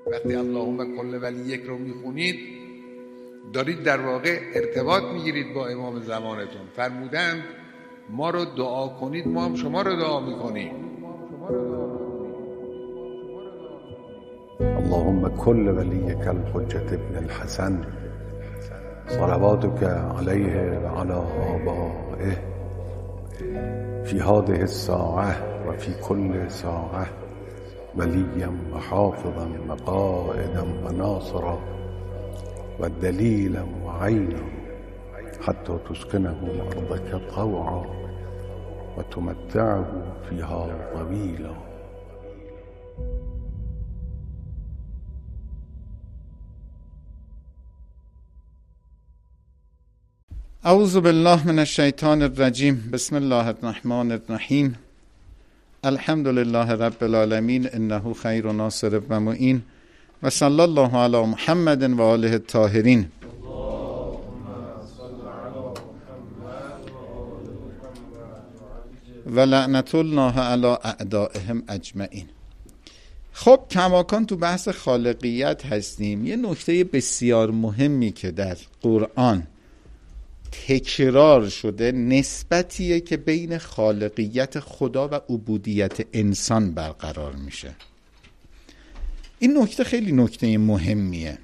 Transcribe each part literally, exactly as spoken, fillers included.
وقتی اللهم کل ولی یک رو میخونید دارید در واقع ارتباط میگیرید با امام زمانتون. فرمودند ما رو دعا کنید ما هم شما رو دعا میکنیم. اللهم كل وليك الحجة ابن الحسن صلواتك عليه وعلى آبائه في هذه الساعة وفي كل ساعة وليا وحافظا وقائدا وناصرا ودليلا وعينا حتى تسكنه أرضك طوعا وتمتعه فيها طويلا. اعوذ بالله من الشیطان الرجیم. بسم الله الرحمن الرحیم. الحمد لله رب العالمین انه خیر ناصر و معین و صلی الله علی محمد و آله الطاهرین. و لعنت الله علی اعدائهم اجمعین. خب کماکان تو بحث خالقیت هستیم. یه نکته بسیار مهمی که در قرآن تکرار شده نسبتیه که بین خالقیت خدا و عبودیت انسان برقرار میشه. این نکته خیلی نکته مهمیه.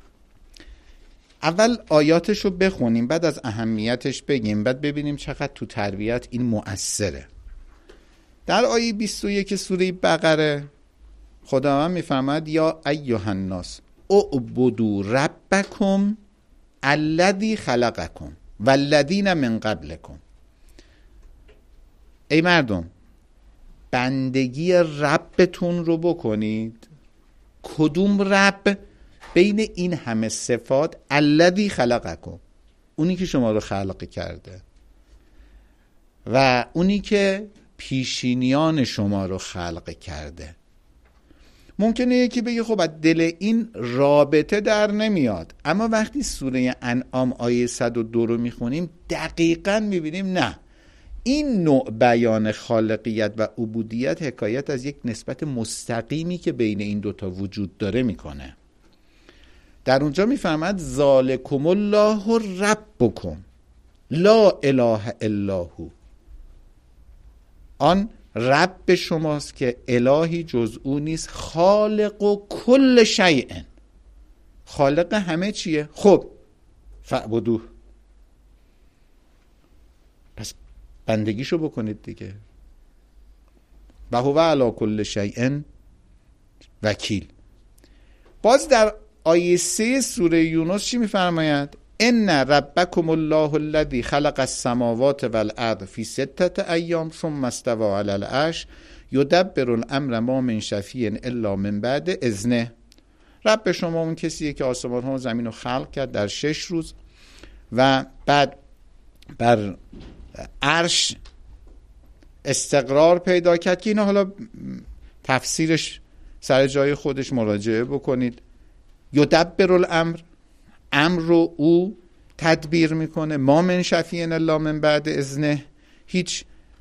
اول آیاتش رو بخونیم، بعد از اهمیتش بگیم، بعد ببینیم چقدر تو تربیت این مؤثره. در آیه بیست و یک سوره بقره خداوند میفرماید یا ایها الناس اعبدوا ربکم الذی خلقکم والذین من قبلکم. ای مردم بندگی ربتون رو بکنید. کدوم رب؟ بین این همه صفات الذی خلقکم، اونی که شما رو خلق کرده و اونی که پیشینیان شما رو خلق کرده. ممکنه یکی بگه خب از دل این رابطه در نمیاد، اما وقتی سوره انعام آیه صد و دو رو میخونیم دقیقاً میبینیم نه، این نوع بیان خالقیت و عبودیت حکایت از یک نسبت مستقیمی که بین این دوتا وجود داره میکنه. در اونجا میفرماد ذالکم الله ربکم لا اله الا هو. آن رب شماست که الهی جز او نیست، خالق و کل شیء، خالق همه چیه. خب فعبدوه، پس بندگیشو بکنید دیگه. و هو علی کل شیء وکیل. باز در آیه سه سوره یونس چی میفرماید؟ ان ربکم الله الذی خلق السماوات والارض فی ستة ایام ثم استوى علی العرش یدبر الامر ما من شفیع الا من بعد اذنه. رب شما اون کسیه که آسمان ها و زمین رو خلق کرد در شش روز و بعد بر عرش استقرار پیدا کرد که اینا حالا تفسیرش سر جای خودش مراجعه بکنید. یدبر الامر، امر رو او تدبیر میکنه. ما من شفیع الا من بعد اذنه، هیچ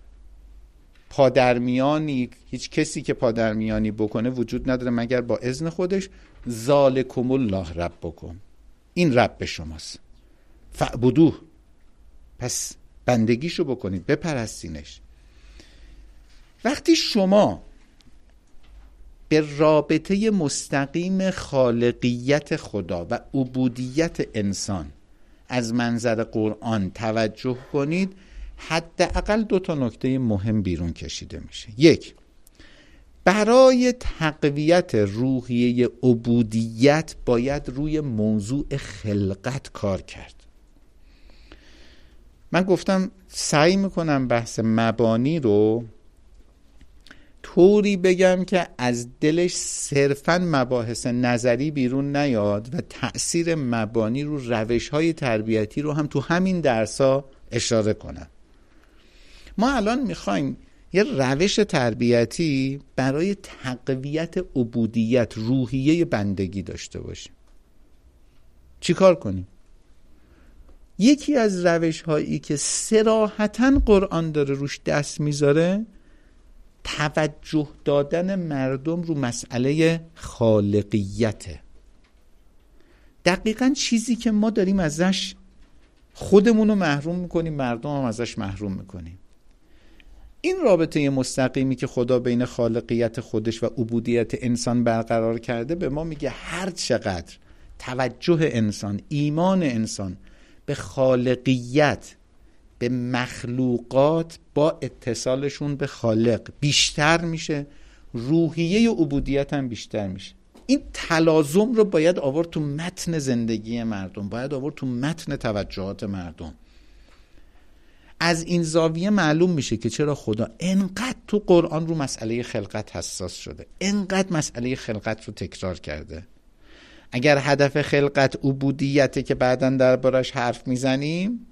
پادرمیانی، هیچ کسی که پادرمیانی بکنه وجود نداره مگر با اذن خودش. ذالکم الله ربکم، این رب شماست. فعبدوه، پس بندگیشو بکنید، بپرستینش. وقتی شما به رابطه مستقیم خالقیت خدا و عبودیت انسان از منظر قرآن توجه کنید، حداقل دو تا نکته مهم بیرون کشیده میشه. یک، برای تقویت روحیه عبودیت باید روی موضوع خلقت کار کرد. من گفتم سعی میکنم بحث مبانی رو طوری بگم که از دلش صرفاً مباحث نظری بیرون نیاد و تأثیر مبانی رو روش‌های تربیتی رو هم تو همین درس‌ها اشاره کنم. ما الان میخوایم یه روش تربیتی برای تقویت عبودیت، روحیه بندگی داشته باشیم. چی کار کنیم؟ یکی از روش‌هایی که صراحتاً قرآن داره روش دست میذاره توجه دادن مردم رو مسئله خالقیته. دقیقاً چیزی که ما داریم ازش خودمون رو محروم میکنیم، مردم هم ازش محروم میکنیم. این رابطه مستقیمی که خدا بین خالقیت خودش و عبودیت انسان برقرار کرده به ما میگه هر چقدر توجه انسان، ایمان انسان به خالقیت، به مخلوقات با اتصالشون به خالق بیشتر میشه، روحیه عبودیت هم بیشتر میشه. این تلازم رو باید آورد تو متن زندگی مردم، باید آورد تو متن توجهات مردم. از این زاویه معلوم میشه که چرا خدا انقدر تو قرآن رو مسئله خلقت حساس شده، انقدر مسئله خلقت رو تکرار کرده. اگر هدف خلقت عبودیته که بعداً دربارش حرف میزنیم،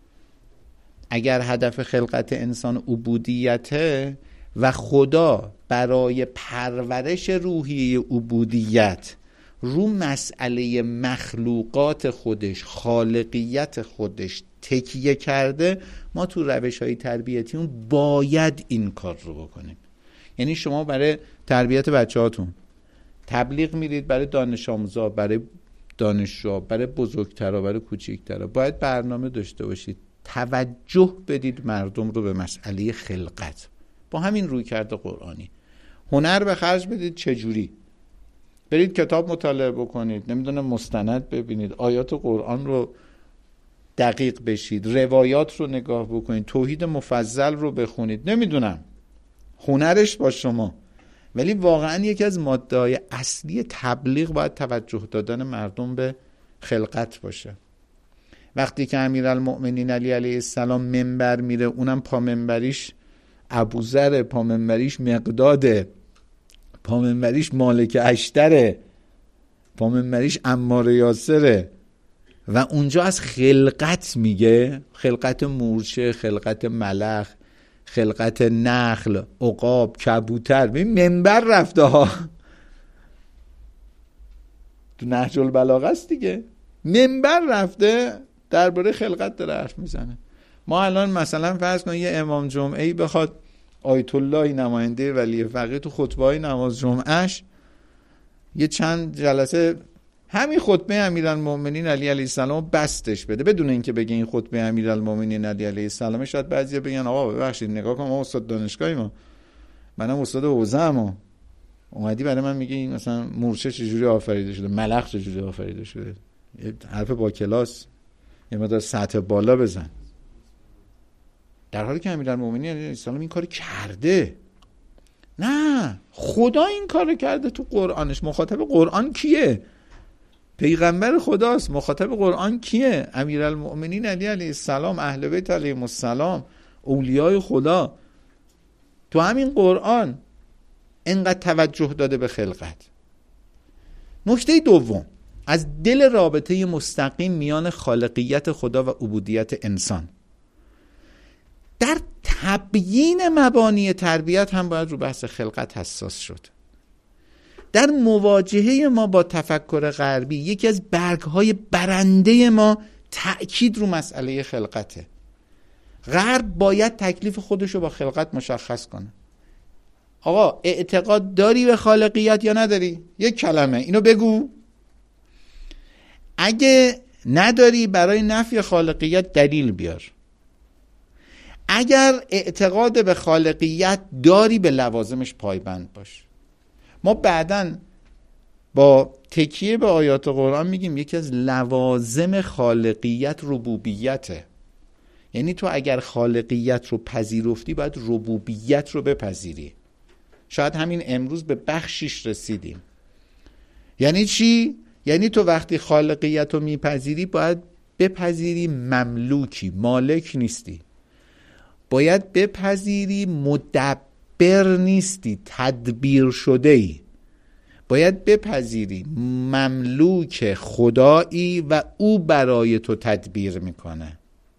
اگر هدف خلقت انسان عبودیته و خدا برای پرورش روحیه عبودیت رو مسئله مخلوقات خودش، خالقیت خودش تکیه کرده، ما تو روش‌های تربیتی اون باید این کار رو بکنیم. یعنی شما برای تربیت بچه‌هاتون تبلیغ میرید، برای دانش آموزا، برای دانشجوها، برای بزرگترها، برای کوچیکترها باید برنامه داشته باشید، توجه بدید مردم رو به مسئله خلقت با همین رویکرد قرآنی. هنر به خرج بدید، چجوری؟ برید کتاب مطالعه بکنید، نمیدونم مستند ببینید، آیات قرآن رو دقیق بشید، روایات رو نگاه بکنید، توحید مفضل رو بخونید، نمیدونم، هنرش با شما. ولی واقعا یکی از ماده‌های اصلی تبلیغ باید توجه دادن مردم به خلقت باشه. وقتی که امیرالمؤمنین علی علیه السلام منبر میره، اونم پا منبریش ابوذر، پا منبریش مقداده، پا منبریش مالک اشتره، پا منبریش عمار یاسره و اونجا از خلقت میگه، خلقت مورچه، خلقت ملخ، خلقت نخل، عقاب، کبوتر. ببین منبر رفته ها، تو نهج البلاغه است دیگه، منبر رفته درباره خلقت داره حرف میزنه. ما الان مثلا فرض کن یه امام جمعه‌ای بخواد آیت الله نماینده ولی فقیه تو خطبه‌های نماز جمعهش یه چند جلسه همین خطبه امیرالمؤمنین علی علیه السلام بستش بده، بدون اینکه بگه این خطبه امیرالمؤمنین علی علیه السلام. شاید بعضیا بگن آقا ببخشید نگاه کن، ما استاد دانشگاهی، ما منم استاد حوزه ام، اومدی برای من میگی این مثلا مورچه چجوری آفریده شده، ملخ چجوری آفریده شده، یه حرف با کلاس، یه مقدار سطح بالا بزن. در حالی که امیرالمؤمنین علیه السلام این کارو کرده. نه، خدا این کارو کرده تو قرآنش. مخاطب قرآن کیه؟ پیغمبر خداست. مخاطب قرآن کیه؟ امیرالمؤمنین علی علیه السلام، اهل بیت علیهم السلام، اولیای خدا. تو همین قرآن اینقدر توجه داده به خلقت. نکته دوم، از دل رابطه مستقیم میان خالقیت خدا و عبودیت انسان، در تبیین مبانی تربیت هم باید رو بحث خلقت حساس شد. در مواجهه ما با تفکر غربی یکی از برگ‌های برنده ما تأکید رو مسئله خلقته. غرب باید تکلیف خودش رو با خلقت مشخص کنه. آقا اعتقاد داری به خالقیت یا نداری؟ یک کلمه اینو بگو. اگه نداری برای نفی خالقیت دلیل بیار. اگر اعتقاد به خالقیت داری به لوازمش پایبند باش. ما بعداً با تکیه به آیات قرآن میگیم یکی از لوازم خالقیت ربوبیته. یعنی تو اگر خالقیت رو پذیرفتی باید ربوبیت رو بپذیری. شاید همین امروز به بخشیش رسیدیم. یعنی چی؟ یعنی تو وقتی خالقیت رو میپذیری باید بپذیری مملوکی، مالک نیستی. باید بپذیری مدبر نیستی، تدبیر شده ای. باید بپذیری مملوک خدایی و او برای تو تدبیر میکنه.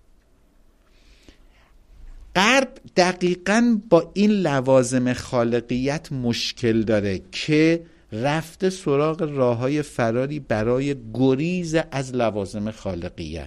غرب دقیقاً با این لوازم خالقیت مشکل داره که رفته سراغ راههای فراری برای گریز از لوازم خالقیت.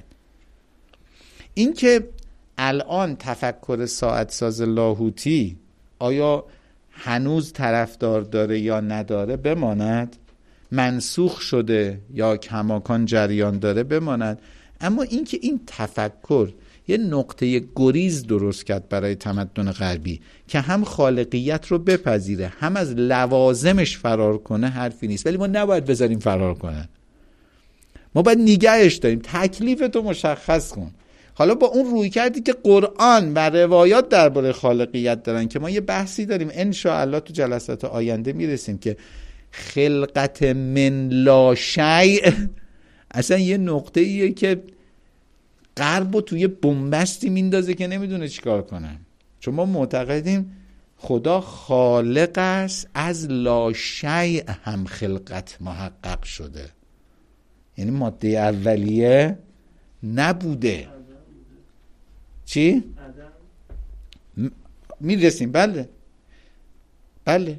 این که الان تفکر ساعت ساز لاهوتی آیا هنوز طرفدار داره یا نداره بماند، منسوخ شده یا کماکان جریان داره بماند. اما اینکه این تفکر یه نقطه گریز درست کرد برای تمدن غربی که هم خالقیت رو بپذیره هم از لوازمش فرار کنه حرفی نیست. ولی ما نباید بذاریم فرار کنه، ما باید نگهش داریم. تکلیفتو مشخص کن. حالا با اون روی کردی که قرآن و روایات درباره خالقیت دارن که ما یه بحثی داریم ان شاء الله تو جلسات آینده میرسیم که خلقت من لا شیء اصلا یه نقطه ایه که غرب رو توی بنبستی میندازه که نمیدونه چیکار کنه. چون ما معتقدیم خدا خالق است، از لا شیء هم خلقت محقق شده، یعنی ماده اولیه نبوده. چی؟ م... میرسیم. بله بله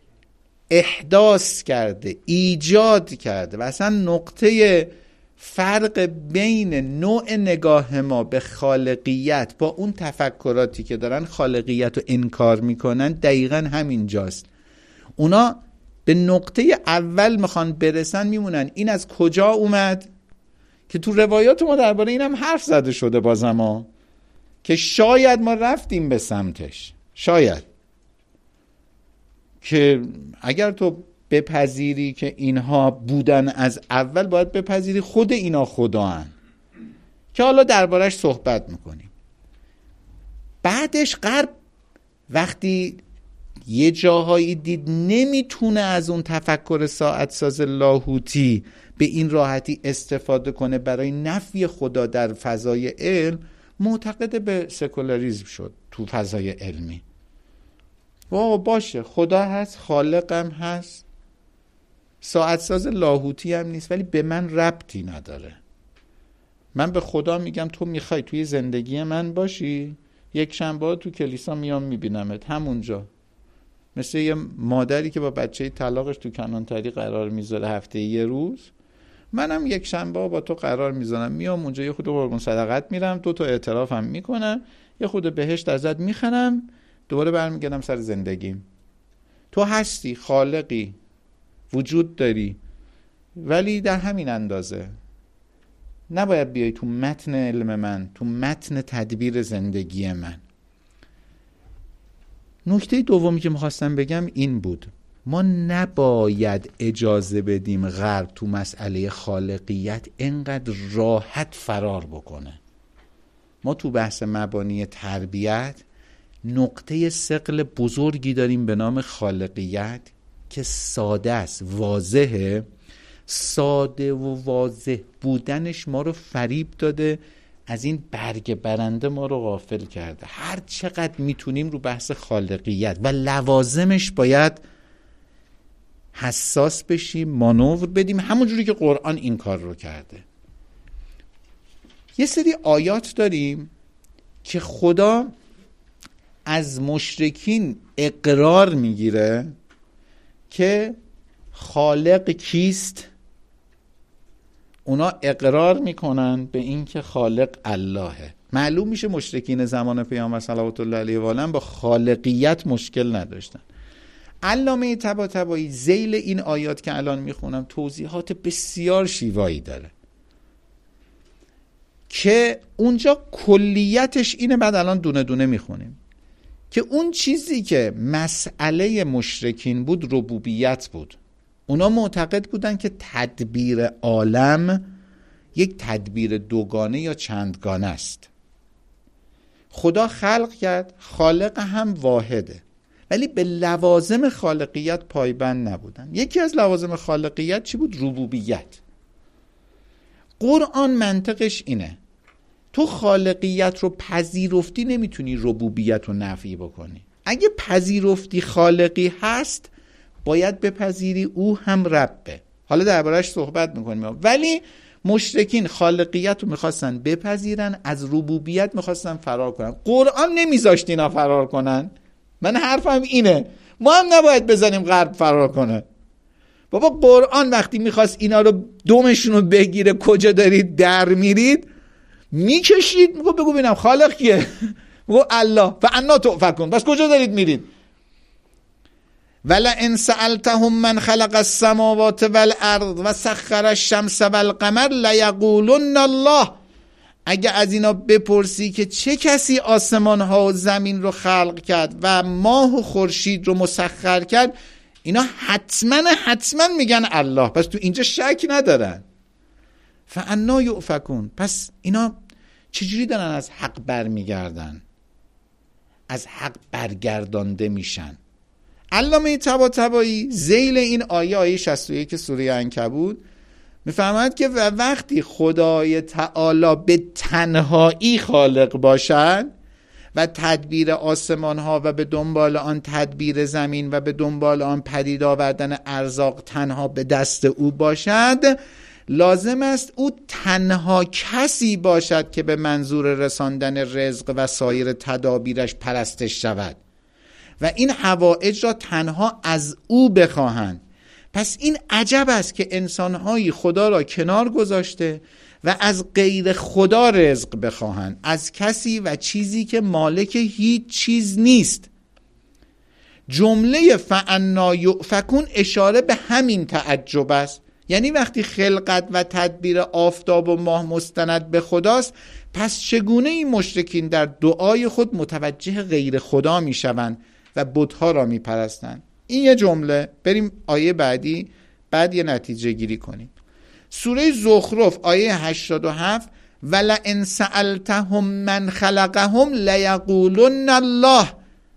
احداث کرده، ایجاد کرده. و اصلا نقطه فرق بین نوع نگاه ما به خالقیت با اون تفکراتی که دارن خالقیت رو انکار میکنن دقیقا همین جاست. اونا به نقطه اول میخوان برسن، میمونن این از کجا اومد که تو روایات ما درباره اینم حرف زده شده بازم ها، که شاید ما رفتیم به سمتش، شاید که اگر تو بپذیری که اینها بودن از اول، باید بپذیری خود اینا خدا هن که حالا دربارش صحبت میکنیم. بعدش غرب وقتی یه جاهایی دید نمیتونه از اون تفکر ساعت ساز لاهوتی به این راحتی استفاده کنه برای نفی خدا در فضای علم، معتقد به سکولاریسم شد تو فضای علمی. واو باشه، خدا هست، خالقم هست، ساعت ساز لاهوتی هم نیست، ولی به من ربطی نداره. من به خدا میگم تو میخوای توی زندگی من باشی، یک شنبه تو کلیسا میام میبینمت همونجا، مثل یه مادری که با بچه طلاقش تو کنانتری قرار میذاره هفته یه روز، منم یک شنبه با تو قرار میذارم، میام اونجا یه خود قربون صدقت میرم، دو تا اعترافم میکنم، یه خود بهشت ازت میخرم، دوباره برمیگردم سر زندگیم. تو هستی، خالقی، وجود داری، ولی در همین اندازه. نباید بیای تو متن علم من، تو متن تدبیر زندگی من. نکته دومی که میخواستم بگم این بود، ما نباید اجازه بدیم غرب تو مسئله خالقیت اینقدر راحت فرار بکنه. ما تو بحث مبانی تربیت نقطه ثقل بزرگی داریم به نام خالقیت که ساده است، واضحه. ساده و واضح بودنش ما رو فریب داده، از این برگ برنده ما رو غافل کرده. هر چقدر میتونیم رو بحث خالقیت و لوازمش باید حساس بشیم، مانور بدیم، همونجوری که قرآن این کار رو کرده. یه سری آیات داریم که خدا از مشرکین اقرار میگیره که خالق کیست. اونا اقرار میکنن به این که خالق اللهه. معلوم میشه مشرکین زمان پیامبر صلوات الله علیه و آله با خالقیت مشکل نداشتن. علامه طباطبایی ذیل این آیات که الان میخونم توضیحات بسیار شیوایی داره که اونجا کلیتش اینه، بعد الان دونه دونه میخونیم که اون چیزی که مسئله مشرکین بود ربوبیت بود. اونا معتقد بودن که تدبیر عالم یک تدبیر دوگانه یا چندگانه است. خدا خلق کرد، خالق هم واحده، ولی به لوازم خالقیت پایبند نبودن. یکی از لوازم خالقیت چی بود؟ ربوبیت. قرآن منطقش اینه، تو خالقیت رو پذیرفتی نمیتونی ربوبیت رو نفی بکنی. اگه پذیرفتی خالقی هست باید بپذیری او هم ربه. حالا درباره‌اش صحبت میکنیم. ولی مشرکین خالقیت رو میخواستن بپذیرن، از ربوبیت میخواستن فرار کنن. قرآن نمیذاشت اینا فرار کنن. من حرفم اینه، ما هم نباید بزنیم غرب فرار کنه. بابا قرآن وقتی میخواست اینا رو دومشون رو بگیره، کجا دارید در میرید، میکشید، میگو بگو ببینم خالق کیه؟ میگو الله. و انا تؤفکون. بس کجا دارید میرید؟ ولئن سألتهم من خلق السماوات والارض و سخر الشمس والقمر لیقولن الله. اگه از اینا بپرسی که چه کسی آسمان ها و زمین رو خلق کرد و ماه و خورشید رو مسخر کرد، اینا حتما حتما میگن الله. پس تو اینجا شک ندارن. فانا یؤفکون، پس اینا چجوری دارن از حق برمیگردن، از حق برگردانده میشن؟ علامه طباطبایی ذیل این آیه آیه شصت و یک سوره عنکبوت میفرماید که وقتی خدای تعالی به تنهایی خالق باشد و تدبیر آسمان ها و به دنبال آن تدبیر زمین و به دنبال آن پدید آوردن ارزاق تنها به دست او باشد، لازم است او تنها کسی باشد که به منظور رساندن رزق و سایر تدابیرش پرستش شود و این حوائج را تنها از او بخواهند. پس این عجب است که انسانهایی خدا را کنار گذاشته و از غیر خدا رزق بخواهند، از کسی و چیزی که مالک هیچ چیز نیست. جمله فانا یؤفکون اشاره به همین تعجب است. یعنی وقتی خلقت و تدبیر آفتاب و ماه مستند به خداست، پس چگونه این مشرکین در دعای خود متوجه غیر خدا می شوند و بت‌ها را می پرستند؟ این یه جمله. بریم آیه بعدی، بعد یه نتیجه گیری کنیم. سوره زخرف آیه هشتاد و هفت ولئن سألتهم من خلقهم لیقولن الله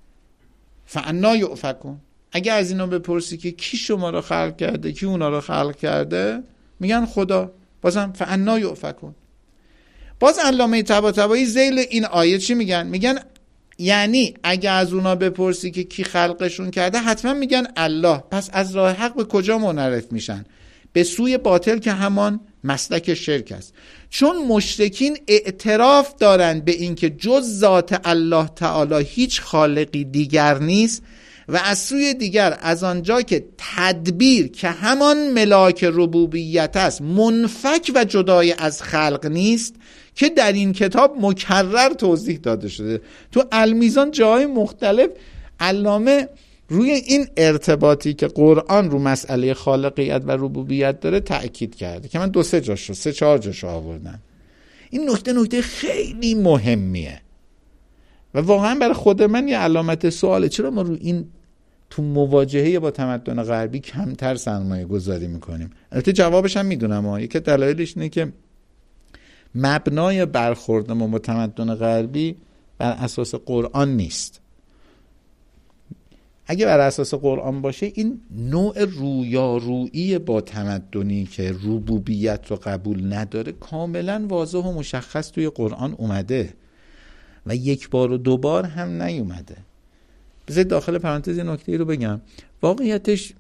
فانا یؤفکون. اگه از اینا بپرسی که کی شما را خلق کرده، کی اونا را خلق کرده، میگن خدا. بازم فانا یؤفکون. باز علامه طباطبایی ذیل این آیه چی میگن؟ میگن یعنی اگه از اونا بپرسی که کی خلقشون کرده، حتما میگن الله. پس از راه حق به کجا منحرف میشن؟ به سوی باطل که همان مسلک شرک است. چون مشرکین اعتراف دارند به این که جز ذات الله تعالی هیچ خالقی دیگر نیست و از سوی دیگر از آنجا که تدبیر که همان ملاک ربوبیت است منفک و جدای از خلق نیست، که در این کتاب مکرر توضیح داده شده. تو المیزان جای مختلف علامه روی این ارتباطی که قرآن رو مسئله خالقیت و ربوبیت داره تأکید کرده که من دو سه جاشو سه چهار جاشو آوردم. این نکته نکته خیلی مهمیه و واقعا برای خود من یه علامت سواله، چرا ما رو این تو مواجهه با تمدن غربی کمتر سرمایه گذاری میکنیم؟ البته جوابش هم میدونم ها. یکی دلایلش اینه که مبنای برخورد ما با تمدن غربی بر اساس قرآن نیست. اگه بر اساس قرآن باشه، این نوع رویارویی با تمدنی که ربوبیت رو قبول نداره کاملا واضح و مشخص توی قرآن اومده و یک بار و دو بار هم نیومده. بذارید داخل پرانتز نکته رو بگم. واقعیتش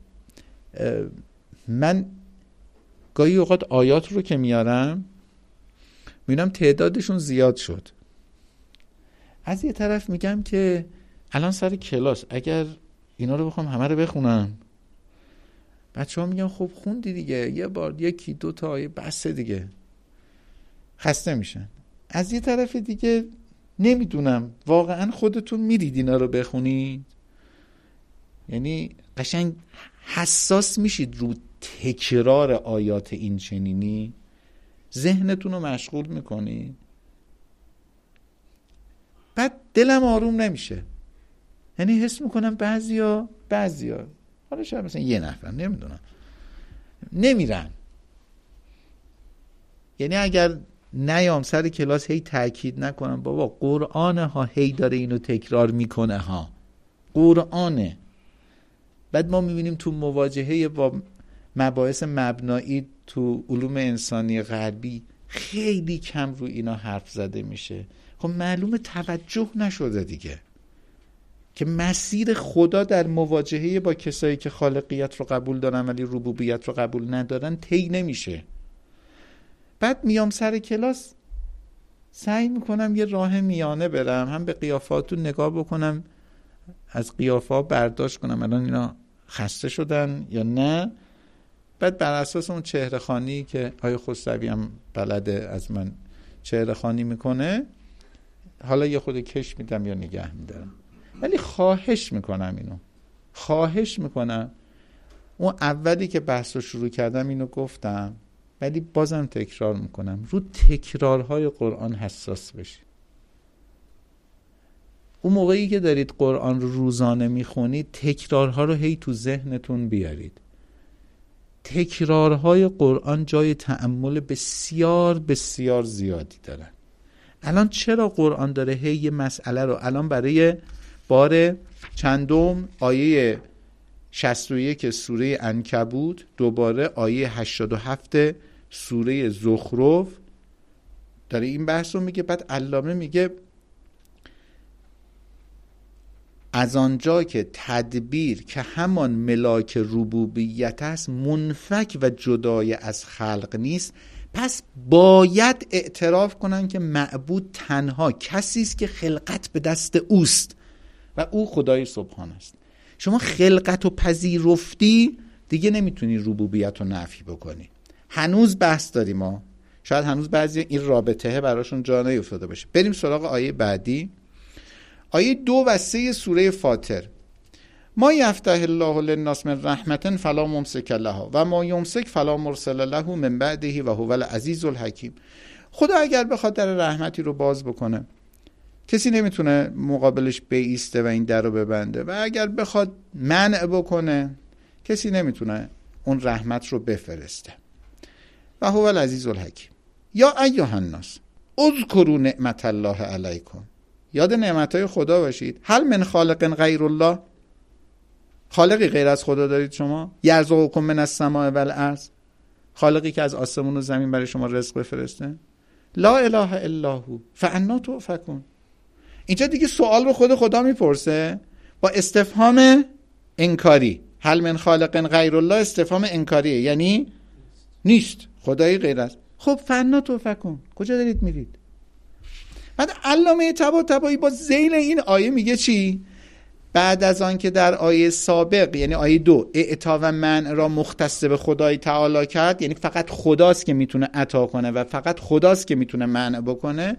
من گاهی اوقات آیات رو که میارم میبینم تعدادشون زیاد شد. از یه طرف میگم که الان سر کلاس اگر اینا رو بخوام همه رو بخونم، بچه ها میگن خب خوندی دیگه، یه بار یکی دو تا آیه بسه دیگه، خسته میشن. از یه طرف دیگه نمیدونم واقعا خودتون میرید اینا رو بخونید؟ یعنی قشنگ حساس میشید رو تکرار آیات این چنینی؟ ذهنتون رو مشغول میکنید؟ بعد دلم آروم نمیشه. یعنی حس میکنم بعضیا بعضیا حالا شاید مثلا یه نفر نمیدونم نمیرن. یعنی اگر نیام سر کلاس هی تاکید نکنم بابا قرآنه ها، هی داره اینو تکرار میکنه ها، قرآنه. بعد ما میبینیم تو مواجهه با مباحث مبنایی تو علوم انسانی غربی خیلی کم رو اینا حرف زده میشه. خب معلومه توجه نشده دیگه که مسیر خدا در مواجهه با کسایی که خالقیت رو قبول دارن ولی ربوبیت رو قبول ندارن طی نمیشه. بعد میام سر کلاس سعی میکنم یه راه میانه برم، هم به قیافاتون نگاه بکنم، از قیافه برداشت کنم الان اینا خسته شدن یا نه. بعد بر اساس اون چهره خوانی که آقای خسروی هم بلده از من چهره خوانی میکنه، حالا یه خود کش میدم یا نگه میدارم. ولی خواهش میکنم اینو خواهش میکنم اون اولی که بحث رو شروع کردم اینو گفتم، ولی بازم تکرار میکنم، رو تکرارهای قرآن حساس بشید. اون موقعی که دارید قرآن رو روزانه میخونید تکرارها رو هی تو ذهنتون بیارید. تکرارهای قرآن جای تأمل بسیار بسیار زیادی دارن. الان چرا قرآن داره هی یه مسئله رو الان برای بار چندم آیه شصت و یک سوره عنکبوت، دوباره آیه هشتاد و هفت سوره زخرف داره این بحث رو میگه. بعد علامه میگه از آنجا که تدبیر که همان ملاک ربوبیت است منفک و جدای از خلق نیست، پس باید اعتراف کنن که معبود تنها کسی است که خلقت به دست اوست و او خدای سبحان است. شما خلقت و پذیرفتی دیگه نمیتونی ربوبیت رو نفی بکنی. هنوز بحث داریم ما، شاید هنوز بعضی این رابطه براشون جا نیفتاده باشه. بریم سراغ آیه بعدی، آیه دو و سه سوره فاطر. ما یفتح الله للناس من رحمت فلا ممسک لها و ما یمسک فلا مرسل له من بعده و هو العزیز الحکیم. خدا اگر بخواد در رحمتی رو باز بکنه کسی نمیتونه مقابلش بایسته و این در رو ببنده، و اگر بخواد منع بکنه کسی نمیتونه اون رحمت رو بفرسته. و هو العزیز الحکیم. یا ایها الناس اذکروا نعمت الله علیکم، یاد نعمتهای خدا باشید. هل من خالق غیر الله، خالقی غیر از خدا دارید شما؟ یرزقکم من السماء والارض، خالقی که از آسمون و زمین برای شما رزق بفرسته. لا اله الا هو فانا تؤفکون. اینجا دیگه سوال رو خود خدا میپرسه با استفهام انکاری. هل من خالق غیر الله استفهام انکاریه، یعنی نیست، خدایی غیر است. خب فانا تؤفکون، کجا دارید میرید؟ بعد علامه طباطبایی با ذیل این آیه میگه چی؟ بعد از آن که در آیه سابق یعنی آیه دو اعطا و منع را مختص به خدای تعالی کرد، یعنی فقط خداست که میتونه عطا کنه و فقط خداست که میتونه منع بکنه،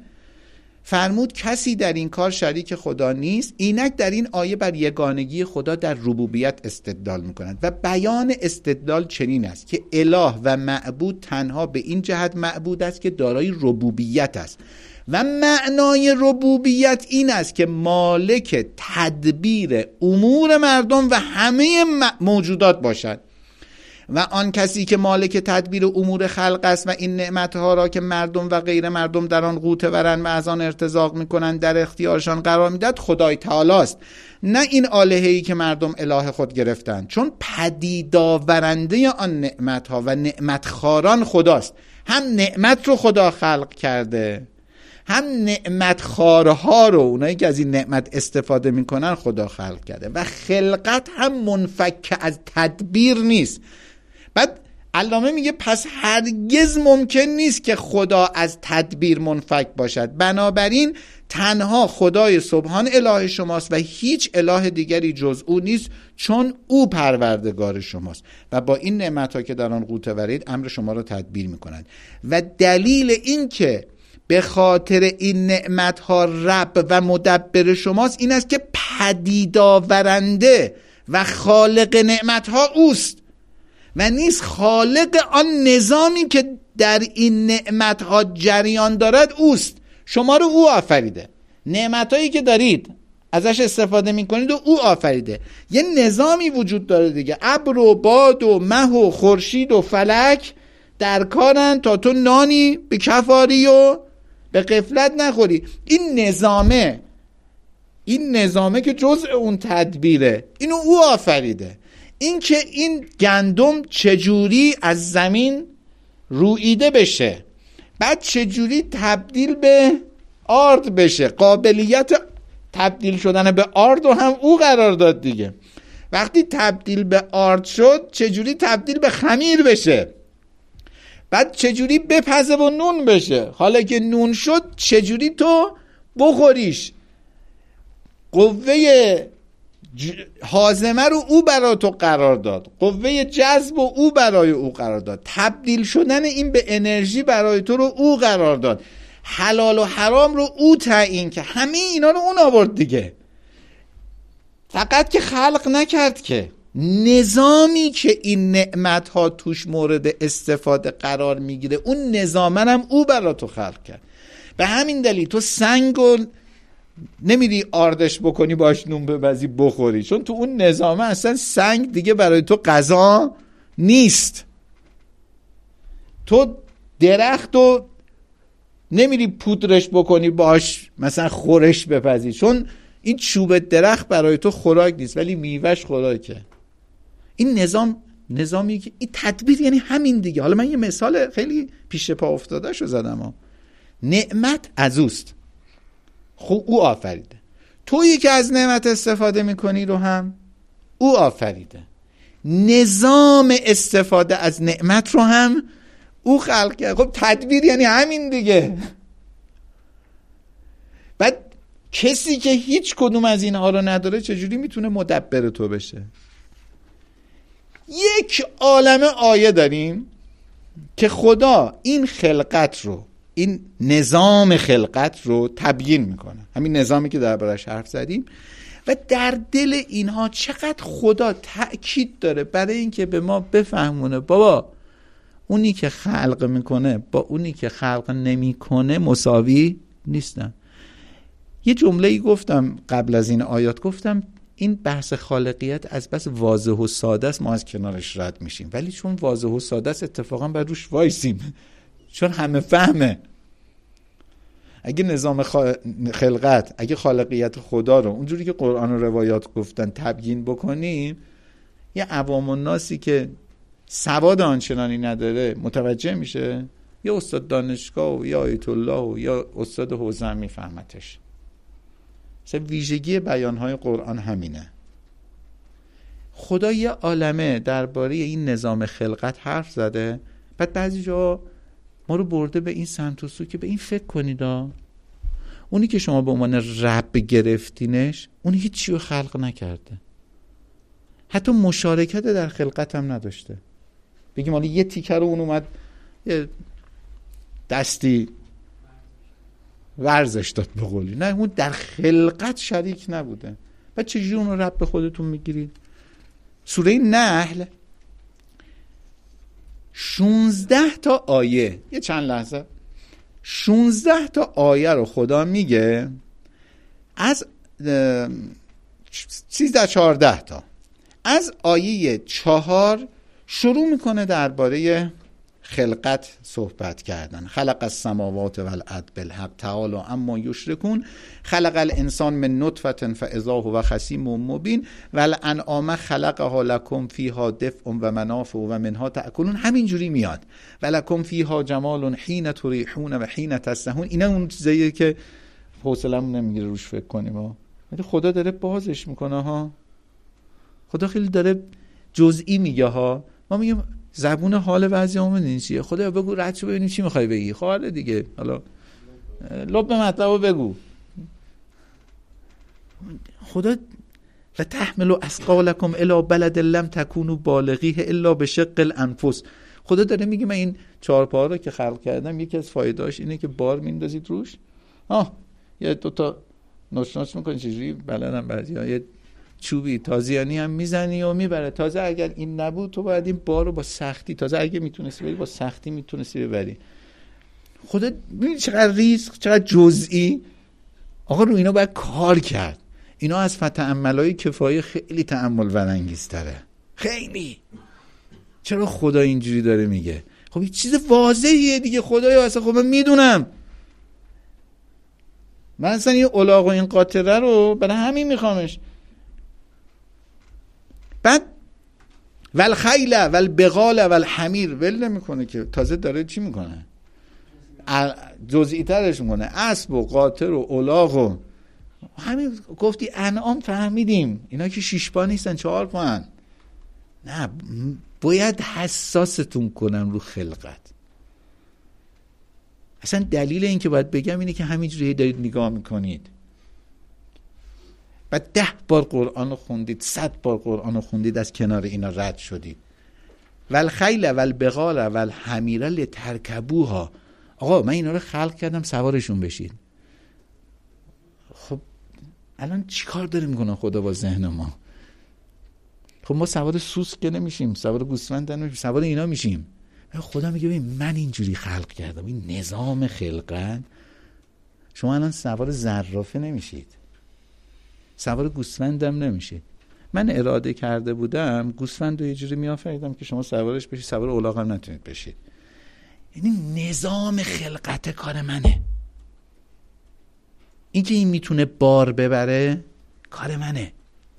فرمود کسی در این کار شریک خدا نیست. اینک در این آیه بر یگانگی خدا در ربوبیت استدلال میکنند و بیان استدلال چنین است که اله و معبود تنها به این جهت معبود است که دارای ربوبیت است و معنای ربوبیت این است که مالک تدبیر امور مردم و همه موجودات باشد، و آن کسی که مالک تدبیر امور خلق است و این نعمتها را که مردم و غیر مردم در آن غوطه ورند و از آن ارتزاق میکنند در اختیارشان قرار میدهد خدای تعالی است، نه این الهه‌ای که مردم اله خود گرفتند، چون پدید آورنده آن نعمتها و نعمتخواران خداست. هم نعمت رو خدا خلق کرده، هم نعمت خارها رو، اونایی که از این نعمت استفاده میکنن، خدا خلق کرده، و خلقت هم منفک از تدبیر نیست. بعد علامه میگه پس هرگز ممکن نیست که خدا از تدبیر منفک باشد، بنابراین تنها خدای سبحان اله شماست و هیچ اله دیگری جز او نیست، چون او پروردگار شماست و با این نعمت‌ها که در آن غوطه ورید امر شما را تدبیر میکنند. و دلیل این که به خاطر این نعمت‌ها رب و مدبر شماست این است که پدید آورنده و خالق نعمت‌ها اوست و نیست خالق آن نظامی که در این نعمت‌ها جریان دارد اوست. شما رو او آفریده، نعمت‌هایی که دارید ازش استفاده می‌کنید و او آفریده. یه نظامی وجود داره دیگه، ابر و باد و مه و خورشید و فلک در کارن تا تو نانی به کفاری و به غفلت نخوری. این نظامه این نظامه که جزء اون تدبیره، اینو او آفریده. این که این گندم چجوری از زمین رویده بشه، بعد چجوری تبدیل به آرد بشه، قابلیت تبدیل شدن به آرد رو هم او قرار داد دیگه. وقتی تبدیل به آرد شد چجوری تبدیل به خمیر بشه، بعد چجوری بپزه و نون بشه، حالا که نون شد چجوری تو بخوریش. قوه هاضمه رو او برای تو قرار داد، قوه جذب و او برای او قرار داد، تبدیل شدن این به انرژی برای تو رو او قرار داد، حلال و حرام رو او تعیین که همه اینا رو اون آورد دیگه. فقط که خلق نکرد، که نظامی که این نعمت ها توش مورد استفاده قرار میگیره، اون نظامن هم او برا تو خلق کرد. به همین دلیل تو سنگو نمیری آردش بکنی باش نون ببزی بخوری، چون تو اون نظامه اصلا سنگ دیگه برای تو غذا نیست. تو درختو نمیری پودرش بکنی باش مثلا خورش بپزی، چون این چوب درخت برای تو خوراک نیست ولی میوهش خوراکه. این نظام نظامی که این تدبیر یعنی همین دیگه. حالا من یه مثال خیلی پیش پا افتاده شو زدم ها. نعمت از اوست، خب او آفریده. تویی که از نعمت استفاده میکنی رو هم او آفریده. نظام استفاده از نعمت رو هم او خلق کرد. خب تدبیر یعنی همین دیگه. بعد کسی که هیچ کدوم از اینها رو نداره چجوری میتونه مدبر تو بشه؟ یک عالمه آیه داریم که خدا این خلقت رو، این نظام خلقت رو تبیین میکنه، همین نظامی که دربارش حرف زدیم، و در دل اینها چقدر خدا تأکید داره برای اینکه به ما بفهمونه بابا اونی که خلق میکنه با اونی که خلق نمیکنه مساوی نیستن. یه جمله‌ای گفتم قبل از این آیات، گفتم این بحث خالقیت از بس واضح و ساده است ما از کنارش رد میشیم، ولی چون واضح و ساده است اتفاقا بر روش وایسیم، چون همه فهمه. اگه نظام خلقت، اگه خالقیت خدا رو اونجوری که قرآن و روایات گفتن تبیین بکنیم، یه عوام الناسی که سواد آنچنانی نداره متوجه میشه، یا استاد دانشگاه و یا آیت الله و یا استاد حوزه هم میفهمتش. مثلا ویژگی بیانهای قرآن همینه. خدا یه عالمه درباره این نظام خلقت حرف زده، بعد بعضی جا ما رو برده به این سمت و سو که به این فکر کنید ها. اونی که شما به عنوان رب گرفتینش، اونی هیچی رو خلق نکرده، حتی مشارکت در خلقت هم نداشته. بگیم حالا یه تیکه رو اون اومد یه دستی ورزش داد به قولی، نه اون در خلقت شریک نبوده. بعد چجوری اون رو رب به خودتون میگیرید؟ سوره نحل شونزده تا آیه، یه چند لحظه، شونزده تا آیه رو خدا میگه، از سیزده چهارده تا، از آیه چهار شروع میکنه درباره خلقت صحبت کردن. خلق السماوات والارض بالحق تعالی اما یشرکون، خلق الانسان من نطفه فاذا هو خصیم مبین والانعام خلقها لکم فیها دفء و منافع و منها تأکلون. همینجوری میاد ولکم فیها جمال حین تریحون و حین تسرحون. اینا اون چیزاییه که حوصله‌مون نمیگیره روش فکر کنیم ها، ولی خدا داره بازش میکنه ها. خدا خیلی داره جزئی میگه ها. ما میگیم زبون حال وضعی آمدین چیه؟ خدا بگو رد شو ببینیم چی میخوای بگی. خواهده دیگه، حالا لب مطلب رو بگو. خدا و تحملوا اثقالکم الی بلد لم تکونوا بالغیه الا بشق الانفس. خدا داره میگه من این چهار پا رو که خلق کردم یکی از فایدهاش اینه که بار میندازید روش. ها یه دو تا نوش نوش میکنی، چجوری بلدم بعضیا، یه چوبی تازیانی هم میزنی و میبره. تازه اگر این نبود تو باید این بار رو با سختی، تازه اگه میتونستی بری با سختی میتونستی ببری. خدا ببین چقدر ریسک، چقدر جزئی. آقا رو اینا باید کار کرد. اینا از فتأملای کفایه خیلی تأمل برانگیزتره، خیلی. چرا خدا اینجوری داره میگه؟ خب این چیز واضحیه دیگه. خدایا اصلا خب من میدونم، من اصلا این الاغ و این قاطره رو برای همین میخوامش. بعد والخیل والبغال والحمیر ول نمیکنه که، تازه داره چی میکنه؟ جزئی ترش میکنه. اسب و قاطر و الاغ و همین. گفتی انعام فهمیدیم، اینا که شش پا نیستن، چهار پا هن. نه، باید حساستون کنم رو خلقت. اصلا دلیل این که باید بگم اینه که همینجوری دارید نگاه میکنید. بعد ده بار قرآن رو خوندید، صد بار قرآن رو خوندید، از کنار اینا رد شدید. والخیل والبغال والحمیر لترکبوها. آقا من اینا رو خلق کردم سوارشون بشید. خب الان چی کار داره میکنه خدا با ذهن ما؟ خب ما سوار سوسک که نمیشیم، سوار گوسفند نمیشیم، سوار اینا میشیم. خدا میگه ببین من اینجوری خلق کردم، این نظام خلقت. شما الان سوار زرافه نمیشید، سوار گوسفندم نمیشید. من اراده کرده بودم گوسفند رو یه جوری میآفریدم که شما سوارش بشید، سوار الاغ هم نتونید بشید. یعنی نظام خلقت کار منه. این که این میتونه بار ببره کار منه.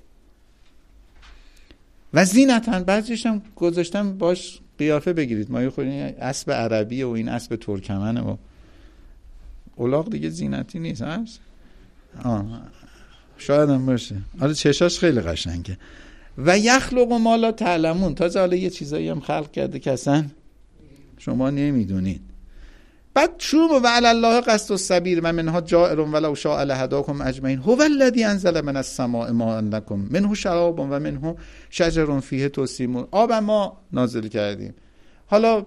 و زینتاً بعضیش هم گذاشتم باش قیافه بگیرید. ما یه خود اسب عربیه و این اسب ترکمنه و الاغ دیگه زینتی نیست هست؟ آه شاید هم باشه. آره چشاش خیلی قشنگه. و یخلق ما لا تعلمون. تازه حالا یه چیزایی هم خلق کرده که اصلا شما نمیدونید. بعد شروع و علی الله قصد السبیل و منها جائر ولو شاء لهداکم اجمعین هو الذی انزل من السماء ماء لکم منه شراب و منه شجر فیه تسیمون. آب ما نازل کردیم. حالا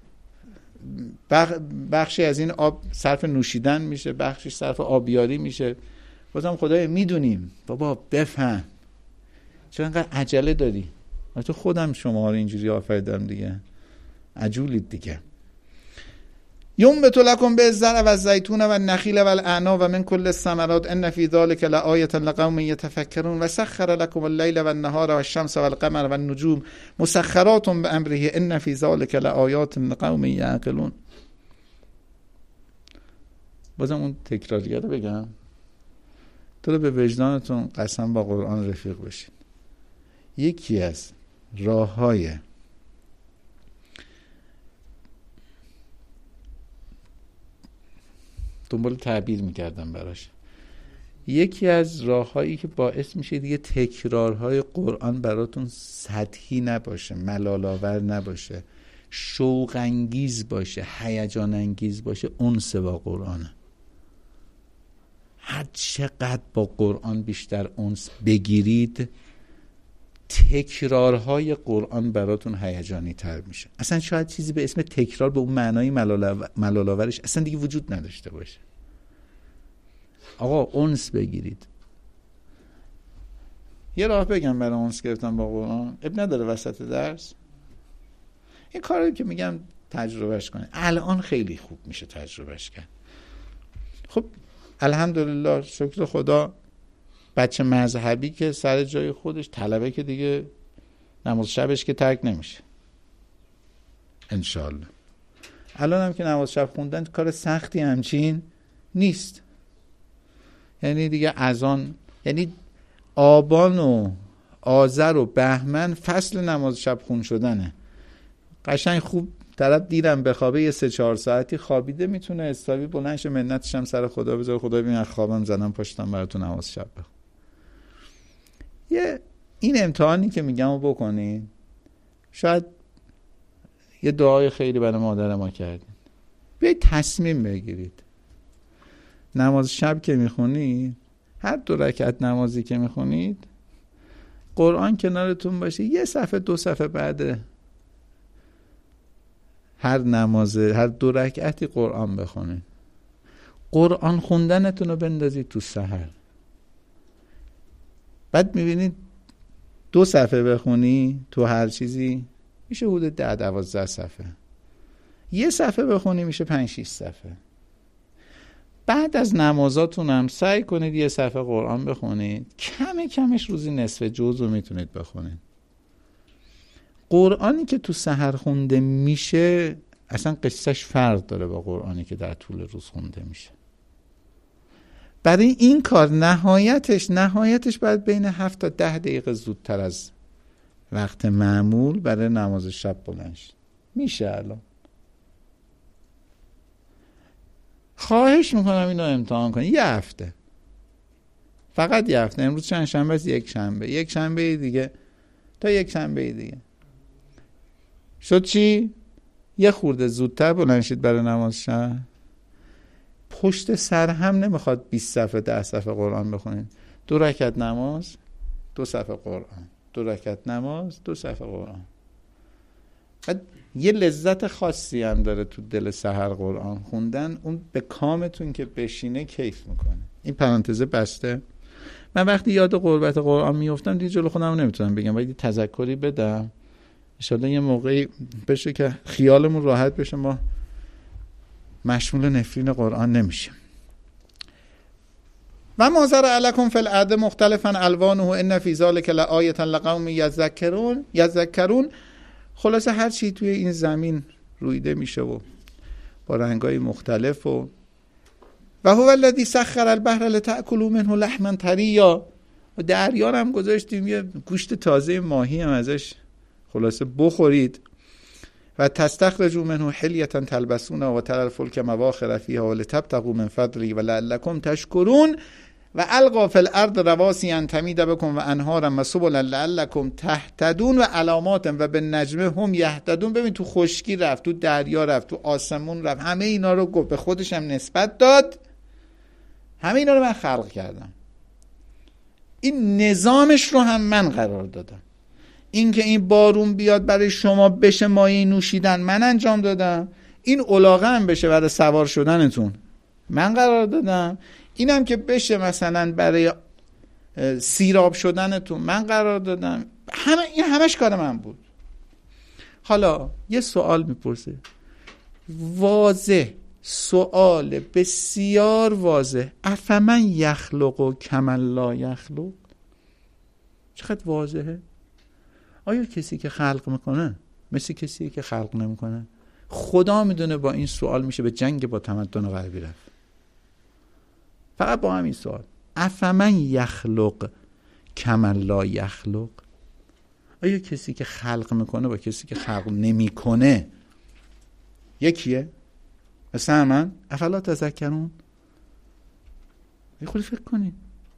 بخشی از این آب صرف نوشیدن میشه، بخشی صرف آبیاری میشه. بازم خدای میدونیم. بابا بفهم چرا انقدر عجله داری؟ تو خودم شما رو اینجوری آفریدم دیگه، عجولید دیگه. ینبت لکم بالزرع والزیتون والنخیل والاعناب و من کل الثمرات ان فی ذلک لآیة لقوم یتفکرون و سخر لکم اللیل والنهار والشمس والقمر والنجوم مسخرات بامره ان فی ذلک لآیات لقوم یعقلون. بازم اون تکراریه رو بگم. تو به وجدانتون قسم با قرآن رفیق بشین. یکی از راه‌های دنبال تعبیر میکردم براش، یکی از راه‌هایی که باعث میشه دیگه تکرارهای قرآن براتون سطحی نباشه، ملال‌آور نباشه، شوق انگیز باشه، هیجان انگیز باشه، انس با قرآنه. هر چقدر با قرآن بیشتر انس بگیرید تکرارهای قرآن براتون هیجانی تر میشه. اصلا شاید چیزی به اسم تکرار به اون معنای ملال‌آورش اصلا دیگه وجود نداشته باشه. آقا انس بگیرید. یه راه بگم برای انس گرفتن با قرآن، اب نداره وسط درس این کاری که میگم تجربهش کنید. الان خیلی خوب میشه تجربهش کرد. خب الحمدلله شکر خدا بچه مذهبی که سر جای خودش، طلبه که دیگه نماز شبش که ترک نمیشه انشالله. الان هم که نماز شب خوندن کار سختی همچین نیست. یعنی دیگه اذان، یعنی آبان و آذر و بهمن فصل نماز شب خون شدنه. قشنگ خوب طرف دیرم بخوابه یه سه چهار ساعتی خوابیده میتونه استابی بلندش منتش هم سر خدا بذاره. خدا ببین خوابم زدم پاشتم براتون نماز شب بخونم. یه این امتحانی که میگم رو بکنین. شاید یه دعای خیلی برای مادر ما کردین. بیایید تصمیم بگیرید نماز شب که میخونید، هر دو رکعت نمازی که میخونید قرآن کنارتون باشه. یه صفحه دو صفحه بعد هر نماز، هر دو رکعتی قرآن بخونید. قرآن خوندنتون رو بندازید تو سحر. بعد میبینید دو صفحه بخونی تو هر چیزی میشه حدود ده دوازده صفحه. یه صفحه بخونی میشه پنج شیش صفحه. بعد از نمازاتون هم سعی کنید یه صفحه قرآن بخونید. کم کمش روزی نصف جز رو میتونید بخونید. قرآنی که تو سحر خونده میشه اصلا قصهش فرق داره با قرآنی که در طول روز خونده میشه. برای این کار نهایتش نهایتش باید بین هفت تا ده دقیقه زودتر از وقت معمول برای نماز شب بلند شید. میشه الان. خواهش میکنم اینو امتحان کنید. یه هفته، فقط یه هفته. امروز چند شنبه است؟ یک شنبه. یک شنبه دیگه تا یک شنبه دیگه شد چی؟ یه خورده زودتر بلند شید برای نماز شب. پشت سر هم نمیخواد بیست صفحه ده صفحه قرآن بخونید. دو رکعت نماز، دو صفحه قرآن، دو رکعت نماز، دو صفحه قرآن. بعد یه لذت خاصی هم داره تو دل سحر قرآن خوندن. اون به کامتون که بشینه کیف میکنه. این پرانتزه بسته. من وقتی یاد قربت قرآن میافتم دیگه جلو خودم نمیتونم بگم، باید تذکری بدم ان شاءالله یه موقعی بشه که خیالمون راحت بشه، ما مشمول نفرین قرآن نمیشیم. و ما زرع لکم فی الارض مختلفا الوانه ان فی ذلک لآیة لقوم یذکرون یذکرون. خلاصه هر چی توی این زمین رویده میشه و با رنگای مختلف و و هو الذی سخر البحر لتأکلوا منه لحما طریا. و دریا هم گذاشتیم یه گوشت تازه ماهی هم ازش خلاصه بخورید. و تستخرجوا منه حلیة تلبسون و تری الفلک مواخر فیها ولتبتغوا من فضله ولعلکم تشکرون. و القا فی الارض رواسي ان تمید بكم و انهارا و سبلا لعلکم تهتدون و علامات و بالنجم هم یهتدون. ببین تو خشکی رفت، تو دریا رفت، تو آسمون رفت، همه اینا رو گفت، به خودش هم نسبت داد. همه اینا رو من خلق کردم، این نظامش رو هم من قرار دادم. این که این بارون بیاد برای شما بشه مایه نوشیدن من انجام دادم، این الاغه هم بشه برای سوار شدنتون من قرار دادم، اینم که بشه مثلا برای سیراب شدنتون من قرار دادم. همه این همش کار من بود. حالا یه سوال میپرسه، واضح، سوال بسیار واضح، افمن یخلق و کمن لا یخلق. چقدر واضحه. آیا کسی که خلق میکنه مثل کسی که خلق نمیکنه؟ خدا میدونه با این سوال میشه به جنگ با تمدن غربی رفت. فقط با همین سوال، افمن یخلق کمن لا یخلق. آیا کسی که خلق میکنه با کسی که خلق نمیکنه یکیه؟ مثلا من افلا تذکرون. یه خودی فکر کنید.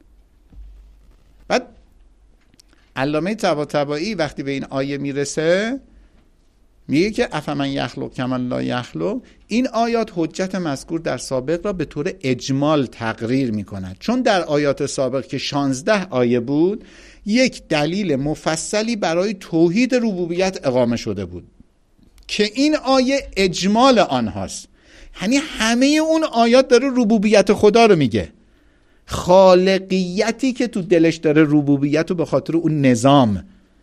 بعد علامه طباطبایی وقتی به این آیه میرسه میگه که افمن یخلق کمن لا یخلق، این آیات حجت مذکور در سابق را به طور اجمال تقریر میکند، چون در آیات سابق که شانزده آیه بود یک دلیل مفصلی برای توحید ربوبیت اقامه شده بود که این آیه اجمال آنهاست. یعنی همه اون آیات داره ربوبیت خدا رو میگه، خالقیتی که تو دلش داره ربوبیت رو به خاطر اون نظام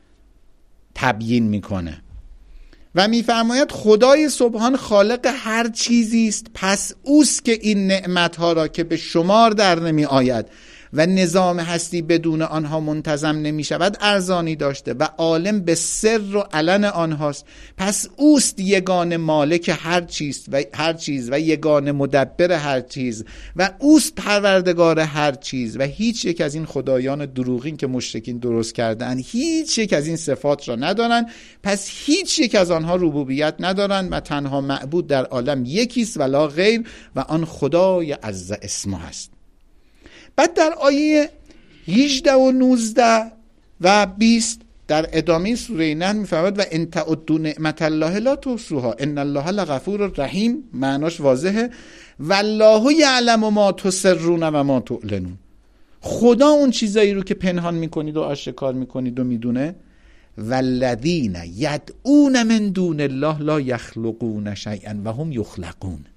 تبیین میکنه و میفرماید خدای سبحان خالق هر چیزی است، پس اوست که این نعمتها را که به شمار در نمی آید و نظام هستی بدون آنها منتظم نمی شود ارزانی داشته و عالم به سر و علن آنهاست. پس اوست یگان مالک هر چیز و هر چیز و یگان مدبر هر چیز و اوست پروردگار هر چیز و هیچ یک از این خدایان دروغین که مشرکین درست کردن هیچ یک از این صفات را ندارن. پس هیچ یک از آنها ربوبیت ندارن و تنها معبود در عالم یکیست ولا غیر و آن خدای عز اسمه است. بعد در آیه هجده و نوزده و بیست در ادامه سوره نحل میفرماید و ان تعدوا نعمت الله لا تحصوها ان الله لغفور رحیم. معناش واضحه، والله یعلم ما تسرون و ما تعلنون. خدا اون چیزایی رو که پنهان میکنید و آشکار میکنید و میدونه. والذین یدعون من دون الله لا یخلقون شیئا و هم یخلقون.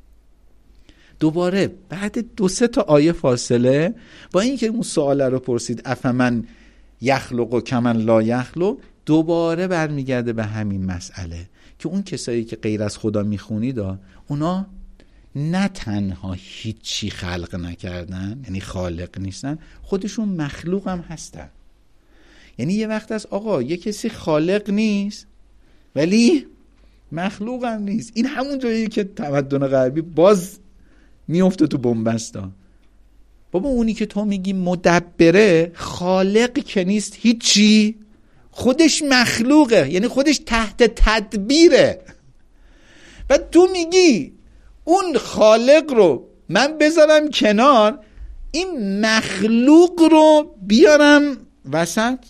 دوباره بعد دو سه تا آیه فاصله با اینکه اون سوال رو پرسید افمن یخلق و کمن لا یخلق، دوباره برمیگرده به همین مسئله که اون کسایی که غیر از خدا میخونید اونا نه تنها هیچی خلق نکردن، یعنی خالق نیستن، خودشون مخلوق هم هستن. یعنی یه وقت از آقا یه کسی خالق نیست ولی مخلوق هم نیست. این همون جایی که تمدن غربی باز میفته تو بنبستا. بابا اونی که تو میگی مدبره خالق که نیست هیچی، خودش مخلوقه، یعنی خودش تحت تدبیره. و تو میگی اون خالق رو من بذارم کنار، این مخلوق رو بیارم وسط.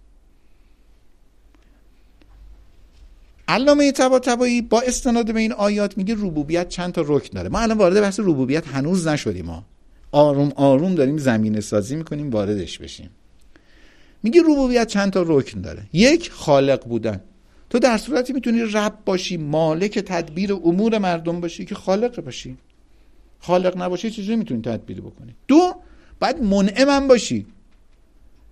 علامه طباطبایی با استناد به این آیات میگه ربوبیت چند تا رکن داره. ما الان وارد بحث ربوبیت هنوز نشدیم، ما آروم آروم داریم زمینه سازی میکنیم واردش بشیم. میگه ربوبیت چند تا رکن داره. یک، خالق بودن. تو در صورتی میتونی رب باشی، مالک تدبیر امور مردم باشی که خالق باشی. خالق نباشی چجوری میتونی تدبیر بکنی؟ دو، باید منعم هم باشی،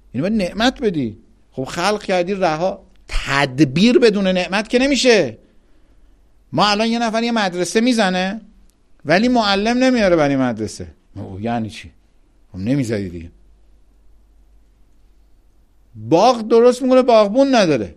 یعنی باید نعمت بدی. خب خلق کردی رها، تدبیر بدون نعمت که نمیشه. ما الان یه نفر یه مدرسه میزنه ولی معلم نمیاره برای مدرسه، او یعنی چی؟ خب نمیذاری دیگه. باغ درست میکنه باغبون نداره،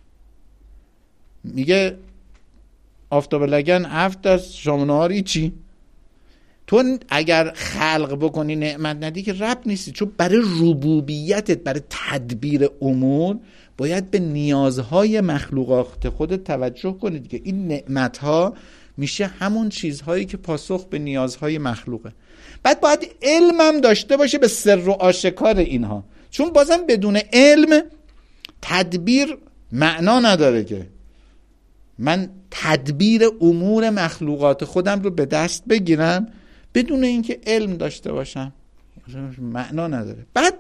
میگه آفتاب لگن هفت از شام و نهار چی؟ تو اگر خلق بکنی نعمت ندی که رب نیستی، چون برای ربوبیتت، برای تدبیر امور باید به نیازهای مخلوقات خودت توجه کنید که این نعمتها میشه همون چیزهایی که پاسخ به نیازهای مخلوقه. بعد باید علمم داشته باشه به سر و آشکار اینها، چون بازم بدون علم تدبیر معنا نداره که من تدبیر امور مخلوقات خودم رو به دست بگیرم بدون اینکه علم داشته باشم، معنا نداره. بعد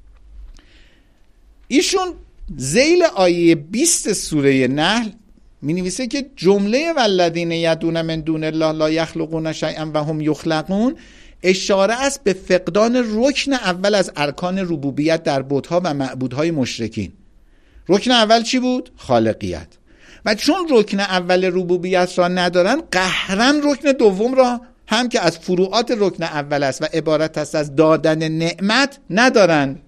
ایشون ذیل آیه بیست سوره نحل می نویسه که جمله والذین یدعون من دون الله لا یخلقون شیئا و هم یخلقون اشاره است به فقدان رکن اول از ارکان ربوبیت در بت‌ها و معبودهای مشرکین. رکن اول چی بود؟ خالقیت. و چون رکن اول ربوبیت را ندارن، قهرن رکن دوم را هم که از فروعات رکن اول است و عبارت است از دادن نعمت ندارن.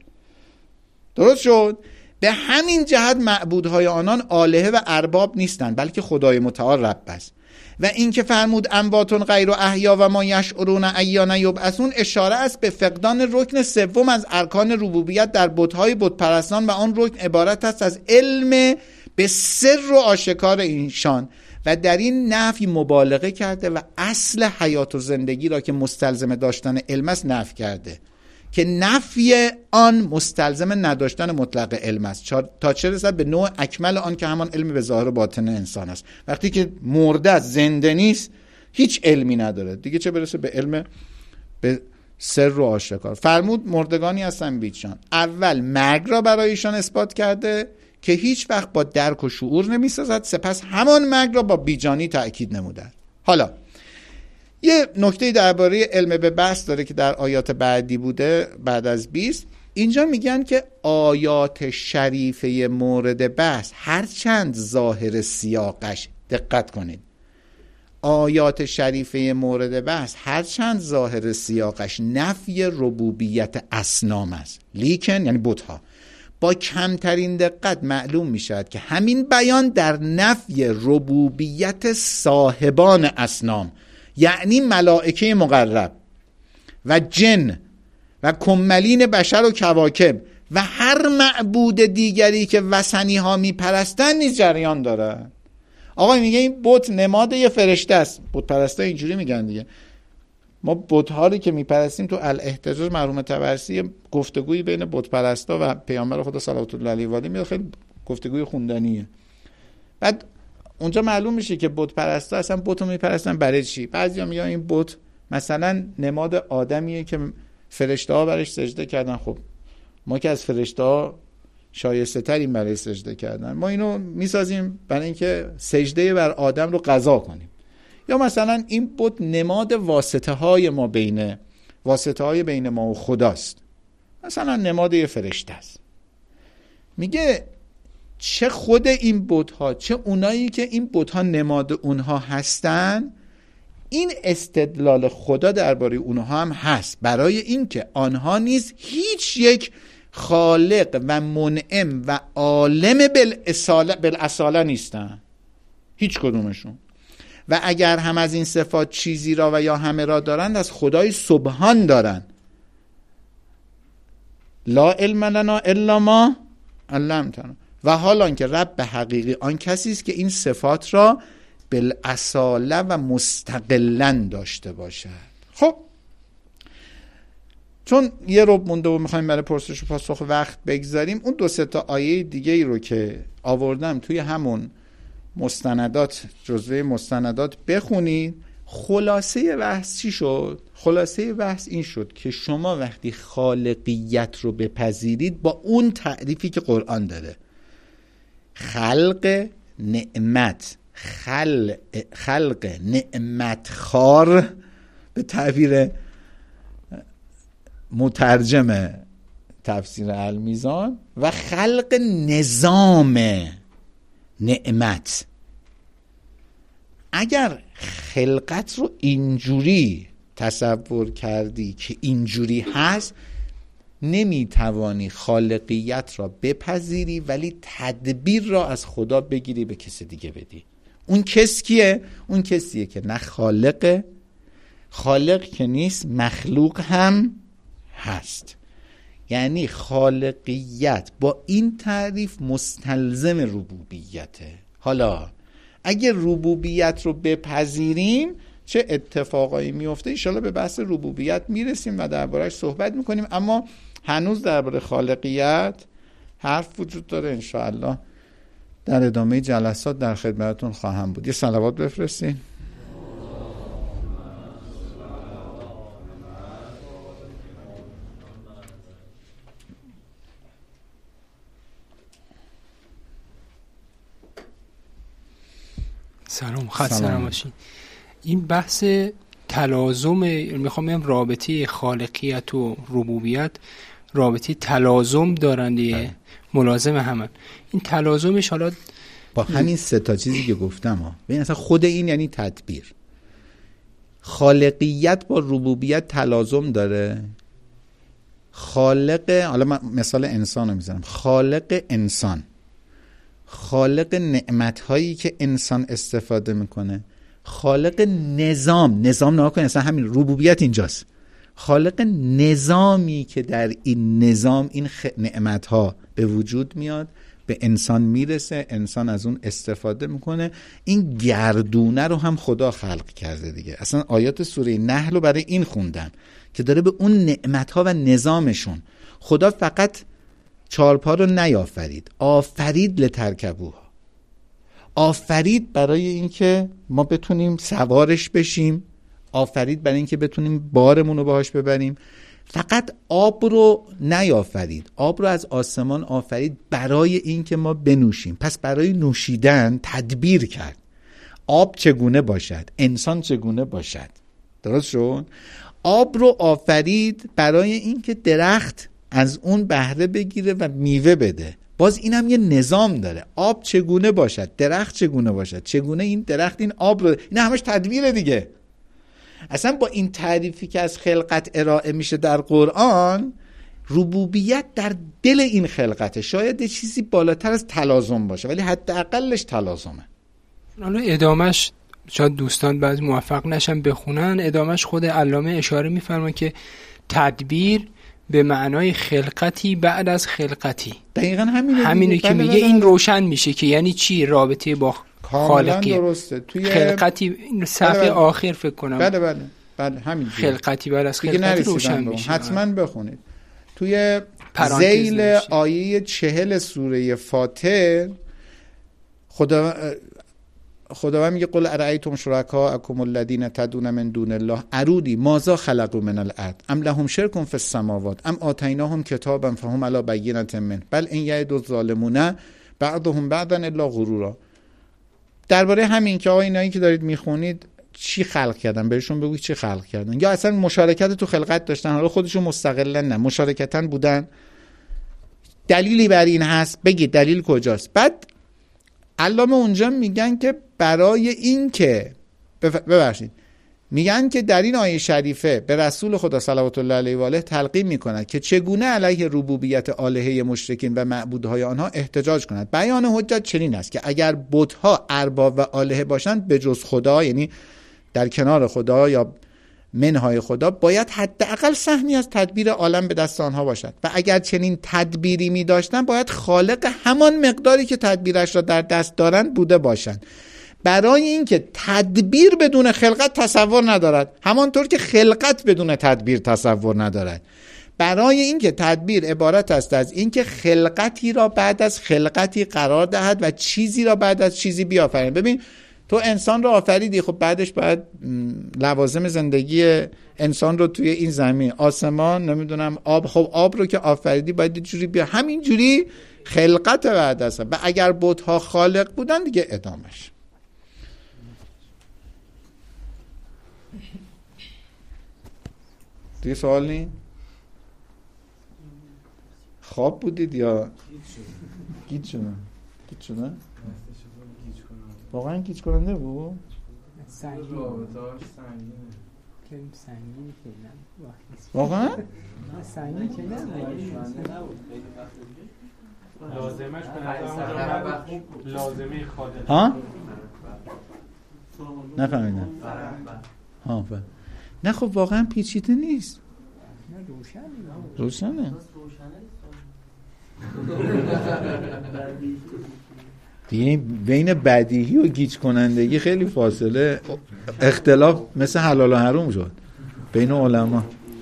درست شد؟ به همین جهت معبودهای آنان آلهه و ارباب نیستند، بلکه خدای متعال رب است. و این که فرمود امواتون غیر احیا و ما یشعرون ایان یبعثون اشاره است به فقدان رکن سوم از ارکان ربوبیت در بت‌های بت‌پرستان و آن رکن عبارت است از علم به سر و آشکار اینشان و در این نفی مبالغه کرده و اصل حیات و زندگی را که مستلزم داشتن علم است نفی کرده که نفی آن مستلزم نداشتن مطلق علم است تا چه رسد به نوع اکمل آن که همان علم به ظاهر و باطن انسان است. وقتی که مرده است، زنده نیست، هیچ علمی نداره دیگه، چه برسه به علم به سر و آشکار. فرمود مردگانی هستن بیچان. اول مرگ را برایشان اثبات کرده که هیچ وقت با درک و شعور نمی سازد، سپس همان مرگ را با بیجانی تأکید نموده. حالا یه نکته درباره علم به بحث داره که در آیات بعدی بوده، بعد از بیست. اینجا میگن که آیات شریفه مورد بحث هرچند ظاهر سیاقش، دقت کنید، آیات شریفه مورد بحث هرچند ظاهر سیاقش نفی ربوبیت اصنام است، لیکن یعنی بت‌ها، با کمترین دقت معلوم می شود که همین بیان در نفی ربوبیت صاحبان اصنام، یعنی ملائکه مقرب و جن و کملین بشر و کواکب و هر معبود دیگری که وثنی ها می پرستن نیز جریان داره. آقا میگه این بت نماد یه فرشته است. بت پرستا اینجوری میگن دیگه. ما بت ها رو که میپرستیم تو الاحتجاج مرحوم طبرسی گفتگویی بین بت پرستا و پیامبر خدا صلوات الله علیه و آله میاد، خیلی گفتگوی خوندنیه. بعد اونجا معلوم میشه که بت پرستا اصلا بت رو میپرستن برای چی. بعضیا میگن این بت مثلا نماد آدمیه که فرشته ها برش سجده کردن. خب ما که از فرشته ها شایسته تریم برای سجده کردن، ما اینو میسازیم برای اینکه سجده بر آدم رو قضا کنیم. یا مثلا این بت نماد واسطه های ما بین واسطه های بین ما و خداست، مثلا نماد یه فرشته است. میگه چه خود این بت ها چه اونایی که این بت ها نماد اونها هستن، این استدلال خدا درباره اونها هم هست، برای اینکه آنها نیز هیچ یک خالق و منعم و عالم بالاصاله بالاصاله نیستن، هیچ کدومشون. و اگر هم از این صفات چیزی را و یا همه را دارند، از خدای سبحان دارند. لا علم لنا الا ما علمتنا. و حالان که رب حقیقی آن کسی است که این صفات را بالاصاله و مستقلاً داشته باشد. خب چون یه ربع مونده و میخوایم برای پرسش و پاسخ وقت بگذاریم، اون دو سه تا آیه دیگه ای رو که آوردم توی همون مستندات، جزوه مستندات بخونید. خلاصه بحث چی شد؟ خلاصه بحث این شد که شما وقتی خالقیت رو بپذیرید با اون تعریفی که قرآن داره، خلق نعمت، خلق, خلق نعمت خار به تعبیر مترجم تفسیر المیزان و خلق نظام نعمت. اگر خلقت رو اینجوری تصور کردی که اینجوری هست، نمیتوانی خالقیت را بپذیری ولی تدبیر را از خدا بگیری به کسی دیگه بدی. اون کس کیه؟ اون کسیه که نه خالقه، خالق که نیست مخلوق هم هست. یعنی خالقیت با این تعریف مستلزم ربوبیته. حالا اگه ربوبیت رو بپذیریم چه اتفاقایی میفته؟ ان شاءالله به بحث ربوبیت میرسیم و درباره‌اش صحبت میکنیم، اما هنوز درباره خالقیت حرف وجود داره. ان شاءالله در ادامه جلسات در خدمتتون خواهم بود. یه صلوات بفرستین. سلام، خسته نباشین. این بحث تلازم، میخوام بگم رابطه خالقیت و ربوبیت رابطه تلازم دارن دیگه، ملازم همن. این تلازمش حالا با همین سه تا چیزی که گفتم ها، ببین اصلا خود این یعنی تدبیر. خالقیت با ربوبیت تلازم داره. خالق، حالا من مثال انسان رو میزنم، خالق انسان، خالق نعمت هایی که انسان استفاده میکنه، خالق نظام، نظام نها کن اصلا همین ربوبیت اینجاست، خالق نظامی که در این نظام این خ... نعمت ها به وجود میاد، به انسان میرسه، انسان از اون استفاده میکنه. این گردونه رو هم خدا خلق کرده دیگه. اصلا آیات سوره نحل رو برای این خوندن که داره به اون نعمت ها و نظامشون. خدا فقط چارپا رو نیافرید، آفرید لترکبوها، آفرید برای اینکه ما بتونیم سوارش بشیم، آفرید برای اینکه بتونیم بارمون رو باهاش ببریم. فقط آب رو نیافرید، آب رو از آسمان آفرید برای اینکه ما بنوشیم. پس برای نوشیدن تدبیر کرد. آب چگونه باشد، انسان چگونه باشد. درست شد؟ آب رو آفرید برای اینکه درخت از اون بهره بگیره و میوه بده. باز اینم یه نظام داره. آب چگونه باشد، درخت چگونه باشد، چگونه این درخت این آب رو، این همش تدبیره دیگه. اصلا با این تعریفی که از خلقت ارائه میشه در قرآن، ربوبیت در دل این خلقته. شاید یه چیزی بالاتر از تلازم باشه ولی حداقلش تلازمه. حالا ادامش شاید دوستان بعضی موفق نشن بخونن، ادامش خود علامه اشاره میفرمان که تدبیر به معنای خلقتی بعد از خلقتی. دقیقاً همینه همینه که میگه. این روشن میشه که یعنی چی رابطه با خالقی. درسته. توی خلقتی صفحه بله بله. آخر فکر کنم. بله بله بله همین خلقتی بعد از خلقتی روشن میشه. حتما بخونید. توی ذیل آیه چهل سوره فاطر خدا خداوند میگه قل ارایتم شرکاءکم الذین تدعون من دون الله ارونی ماذا خلقوا من الارض ام لهم شرک فی السماوات ام آتیناهم کتابا فهم علی بینة منه بل ان یعد الظالمون بعضهم بعضا الا غرورا. درباره همین که آقا اینایی که دارید میخونید چی خلق کردن، بهشون بگوید چی خلق کردن، یا اصلا مشارکت تو خلقت داشتن، حالا خودشون مستقلا نه مشارکتاً بودن، دلیلی بر این هست بگید دلیل کجاست. بعد علامه اونجا میگن که برای این که ببخشید میگن که در این آیه شریفه به رسول خدا صلوات الله علیه و آله تلقین میکند که چگونه علیه ربوبیت آلهه مشرکین و معبودهای آنها احتجاج کند. بیان حجت چنین است که اگر بت‌ها ارباب و آلهه باشند به جز خدا، یعنی در کنار خدا یا منهای خدا، باید حداقل سهمی از تدبیر عالم به دست آنها باشد و اگر چنین تدبیری می داشتن باید خالق همان مقداری که تدبیرش را در دست دارند بوده باشند. برای اینکه تدبیر بدون خلقت تصور ندارد، همانطور که خلقت بدون تدبیر تصور ندارد. برای اینکه تدبیر عبارت است از اینکه خلقتی را بعد از خلقتی قرار دهد و چیزی را بعد از چیزی بیافرین. ببین تو انسان رو آفریدی، خب بعدش باید لوازم زندگی انسان رو توی این زمین، آسمان، نمیدونم آب، خب آب رو که آفریدی باید یه جوری بیا، همین جوری خلقت بعد است. و اگر بت‌ها خالق بودن دیگه ادامش. دیگه سوال نی؟ خواب بودید یا گیج شدن؟ گیج شدن؟ واقعا گیج کننده بود؟ سنگین سنگین سنگین که واقعا؟ سنگین که نه لازمش به لازمه خالق. ها؟ نفهمیدم. ها ف... نه خب واقعا پیچیده نیست. نه روشنه. روشنه. دیگه بین بدیهی و گیج کنندگی خیلی فاصله، اختلاف مثل حلال و حرام شد بین علما.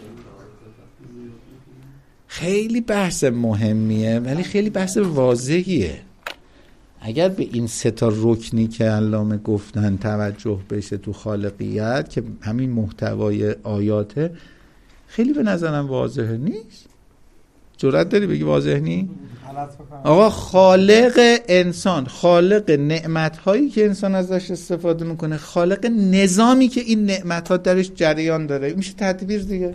خیلی بحث مهمیه ولی خیلی بحث واضحیه. اگر به این سه تا رکنی که علامه گفتن توجه بشه تو خالقیت که همین محتوای آیاته، خیلی به نظرم واضحه. نیست؟ جرأت داری بگی واضح نی؟ آقا خالق انسان، خالق نعمت‌هایی که انسان ازش استفاده میکنه، خالق نظامی که این نعمت‌ها درش جریان داره، میشه تدبیر دیگه.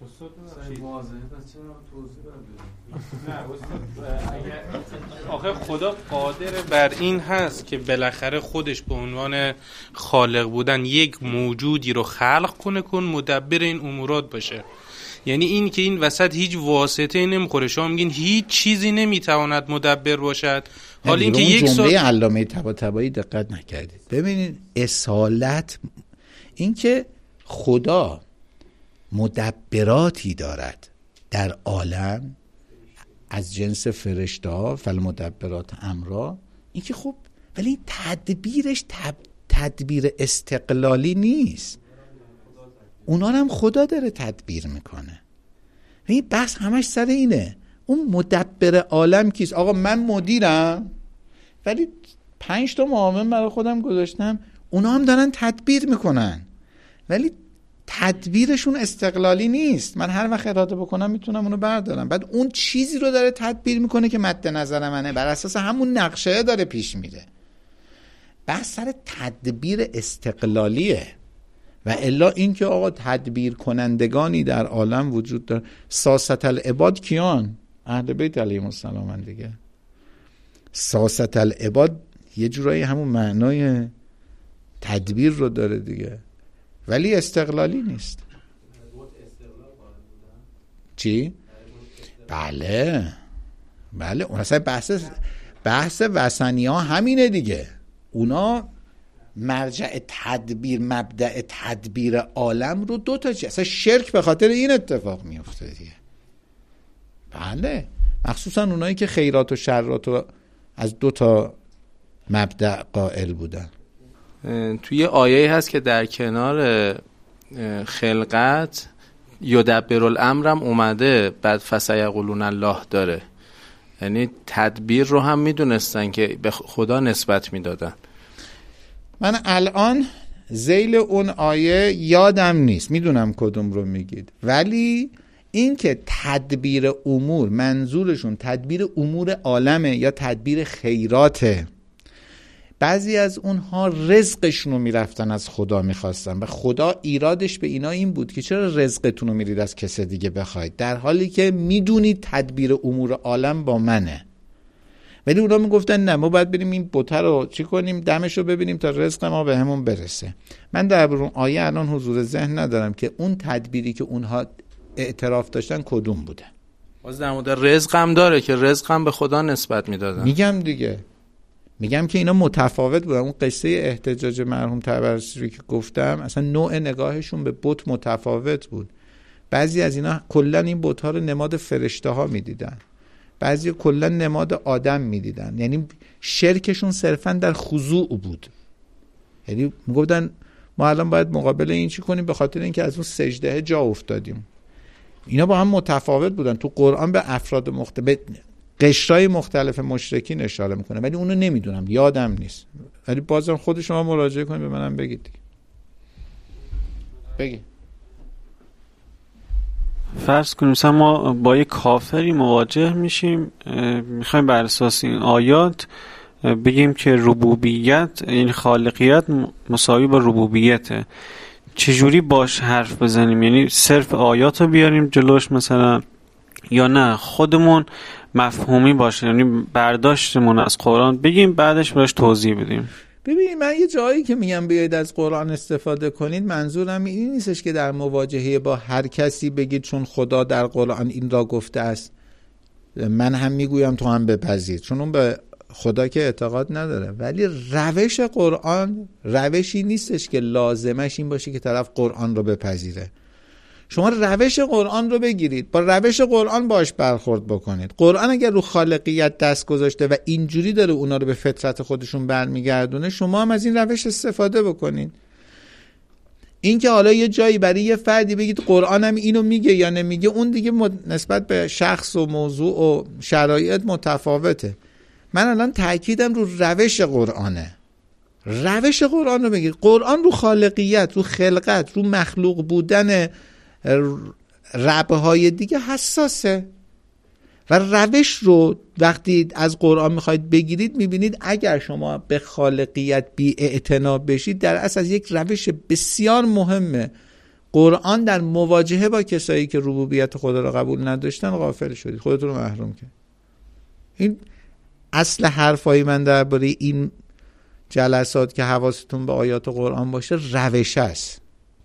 آخه خدا قادر بر این هست که بالاخره خودش به عنوان خالق بودن یک موجودی رو خلق کنه کن مدبر این امورات باشه. یعنی این که این وسط هیچ واسطه نمیخوره. شما میگین هیچ چیزی نمیتواند مدبر باشد، حالا این که یک جمله علامه طباطبایی دقت نکردید. ببینید اصالت این که خدا مدبراتی دارد در عالم از جنس فرشته ها، فالمدبرات امرا، این که خب ولی تدبیرش تب... تدبیر استقلالی نیست، اونا هم خدا داره تدبیر میکنه. این بحث همش سر اینه. اون مدبر عالم کیست؟ آقا من مدیرم ولی پنج تا معاون برای خودم گذاشتم، اونا هم دارن تدبیر میکنن ولی تدبیرشون استقلالی نیست. من هر وقت اراده بکنم میتونم اونو بردارم. بعد اون چیزی رو داره تدبیر میکنه که مد نظر منه، بر اساس همون نقشه داره پیش میره. بحث سر تدبیر استقلالیه. و الا این که آقا تدبیر کنندگانی در عالم وجود داره. ساست العباد کیان؟ اهل بیت علیهم السلام دیگه. ساست العباد یه جورایی همون معنای تدبیر رو داره دیگه، ولی استقلالی نیست. چی؟ بله بله اون اصلا بحث بحث وثنی ها همینه دیگه. اونا مرجع تدبیر، مبدأ تدبیر عالم رو دو تا چیز، اصلا شرک به خاطر این اتفاق میفته دیگه. بله مخصوصا اونایی که خیرات و شرات رو از دو تا مبدأ قائل بودن. توی آیه هست که در کنار خلقت یدبر الامرم اومده، بعد فسیقولون الله داره. یعنی تدبیر رو هم میدونستن که به خدا نسبت میدادن. من الان ذیل اون آیه یادم نیست، میدونم کدوم رو میگید، ولی این که تدبیر امور منظورشون تدبیر امور عالمه یا تدبیر خیراته. بعضی از اونها رزقشون رو میرفتن از خدا میخواستن و خدا ایرادش به اینا این بود که چرا رزقتون رو میرید از کس دیگه بخواید، در حالی که میدونید تدبیر امور عالم با منه. ولی اونا میگفتن نه، ما باید بریم این بت رو چی کنیم، دمش رو ببینیم تا رزق ما به همون برسه. من در اون آیه الان حضور ذهن ندارم که اون تدبیری که اونها اعتراف داشتن کدوم بوده. باز در مورد رزق هم داره که رزق هم به خدا نسبت میدادن. میگم دیگه، میگم که اینا متفاوت بودن. اون قصه احتجاج مرحوم طبرسی که گفتم اصلا نوع نگاهشون به بت متفاوت بود. بعضی از اینا کلا این بت‌ها رو نماد فرشته ها میدیدن، بعضی کلا نماد آدم میدیدن. یعنی شرکشون صرفا در خضوع بود. یعنی میگفتن ما الان باید مقابل این چی کنیم به خاطر اینکه از اون سجده جا افتادیم. اینا با هم متفاوت بودن. تو قرآن به افراد مختلف، قشرهای مختلف مشرکین اشاره میکنه، ولی اونو نمیدونم، یادم نیست. ولی بازم خود شما مراجعه کنید به منم بگید. بگید. فرض کنیم مثلا ما با یک کافری مواجه میشیم، میخوایم بر اساس این آیات بگیم که ربوبیت، این خالقیت مساوی با ربوبیته، چجوری باش حرف بزنیم؟ یعنی صرف آیات رو بیاریم جلوش مثلا، یا نه خودمون مفهومی باشه، یعنی برداشتمون از قرآن بگیم بعدش براش توضیح بدیم. ببینید من یه جایی که میگم بیاید از قرآن استفاده کنید، منظورم این نیستش که در مواجهه با هر کسی بگید چون خدا در قرآن این را گفته است من هم میگویم تو هم بپذیر، چون اون به خدا که اعتقاد نداره. ولی روش قرآن روشی نیستش که لازمش این باشه که طرف قرآن رو بپذیره. شما روش قرآن رو بگیرید، با روش قرآن باش برخورد بکنید. قرآن اگر رو خالقیت دست گذاشته و اینجوری داره اونا رو به فطرت خودشون برمیگردونه، شما هم از این روش استفاده بکنید. این که حالا یه جایی برای یه فردی بگید قرآن هم اینو میگه یا نمیگه، اون دیگه نسبت به شخص و موضوع و شرایط متفاوته. من الان تأکیدم رو روش قرآنه. روش قرآن رو بگید. قرآن رو خالقیت، رو خلقت، رو مخلوق بودن ربهای دیگه حساسه و روش رو وقتی از قرآن میخواید بگیرید میبینید اگر شما به خالقیت بی اعتنا بشید در اصل از یک روش بسیار مهمه قرآن در مواجهه با کسایی که ربوبیت خدا را قبول نداشتن غافل شدید، خودتون رو محروم کرد. این اصل حرفای من درباره این جلسات که حواستون به آیات قرآن باشه روش است.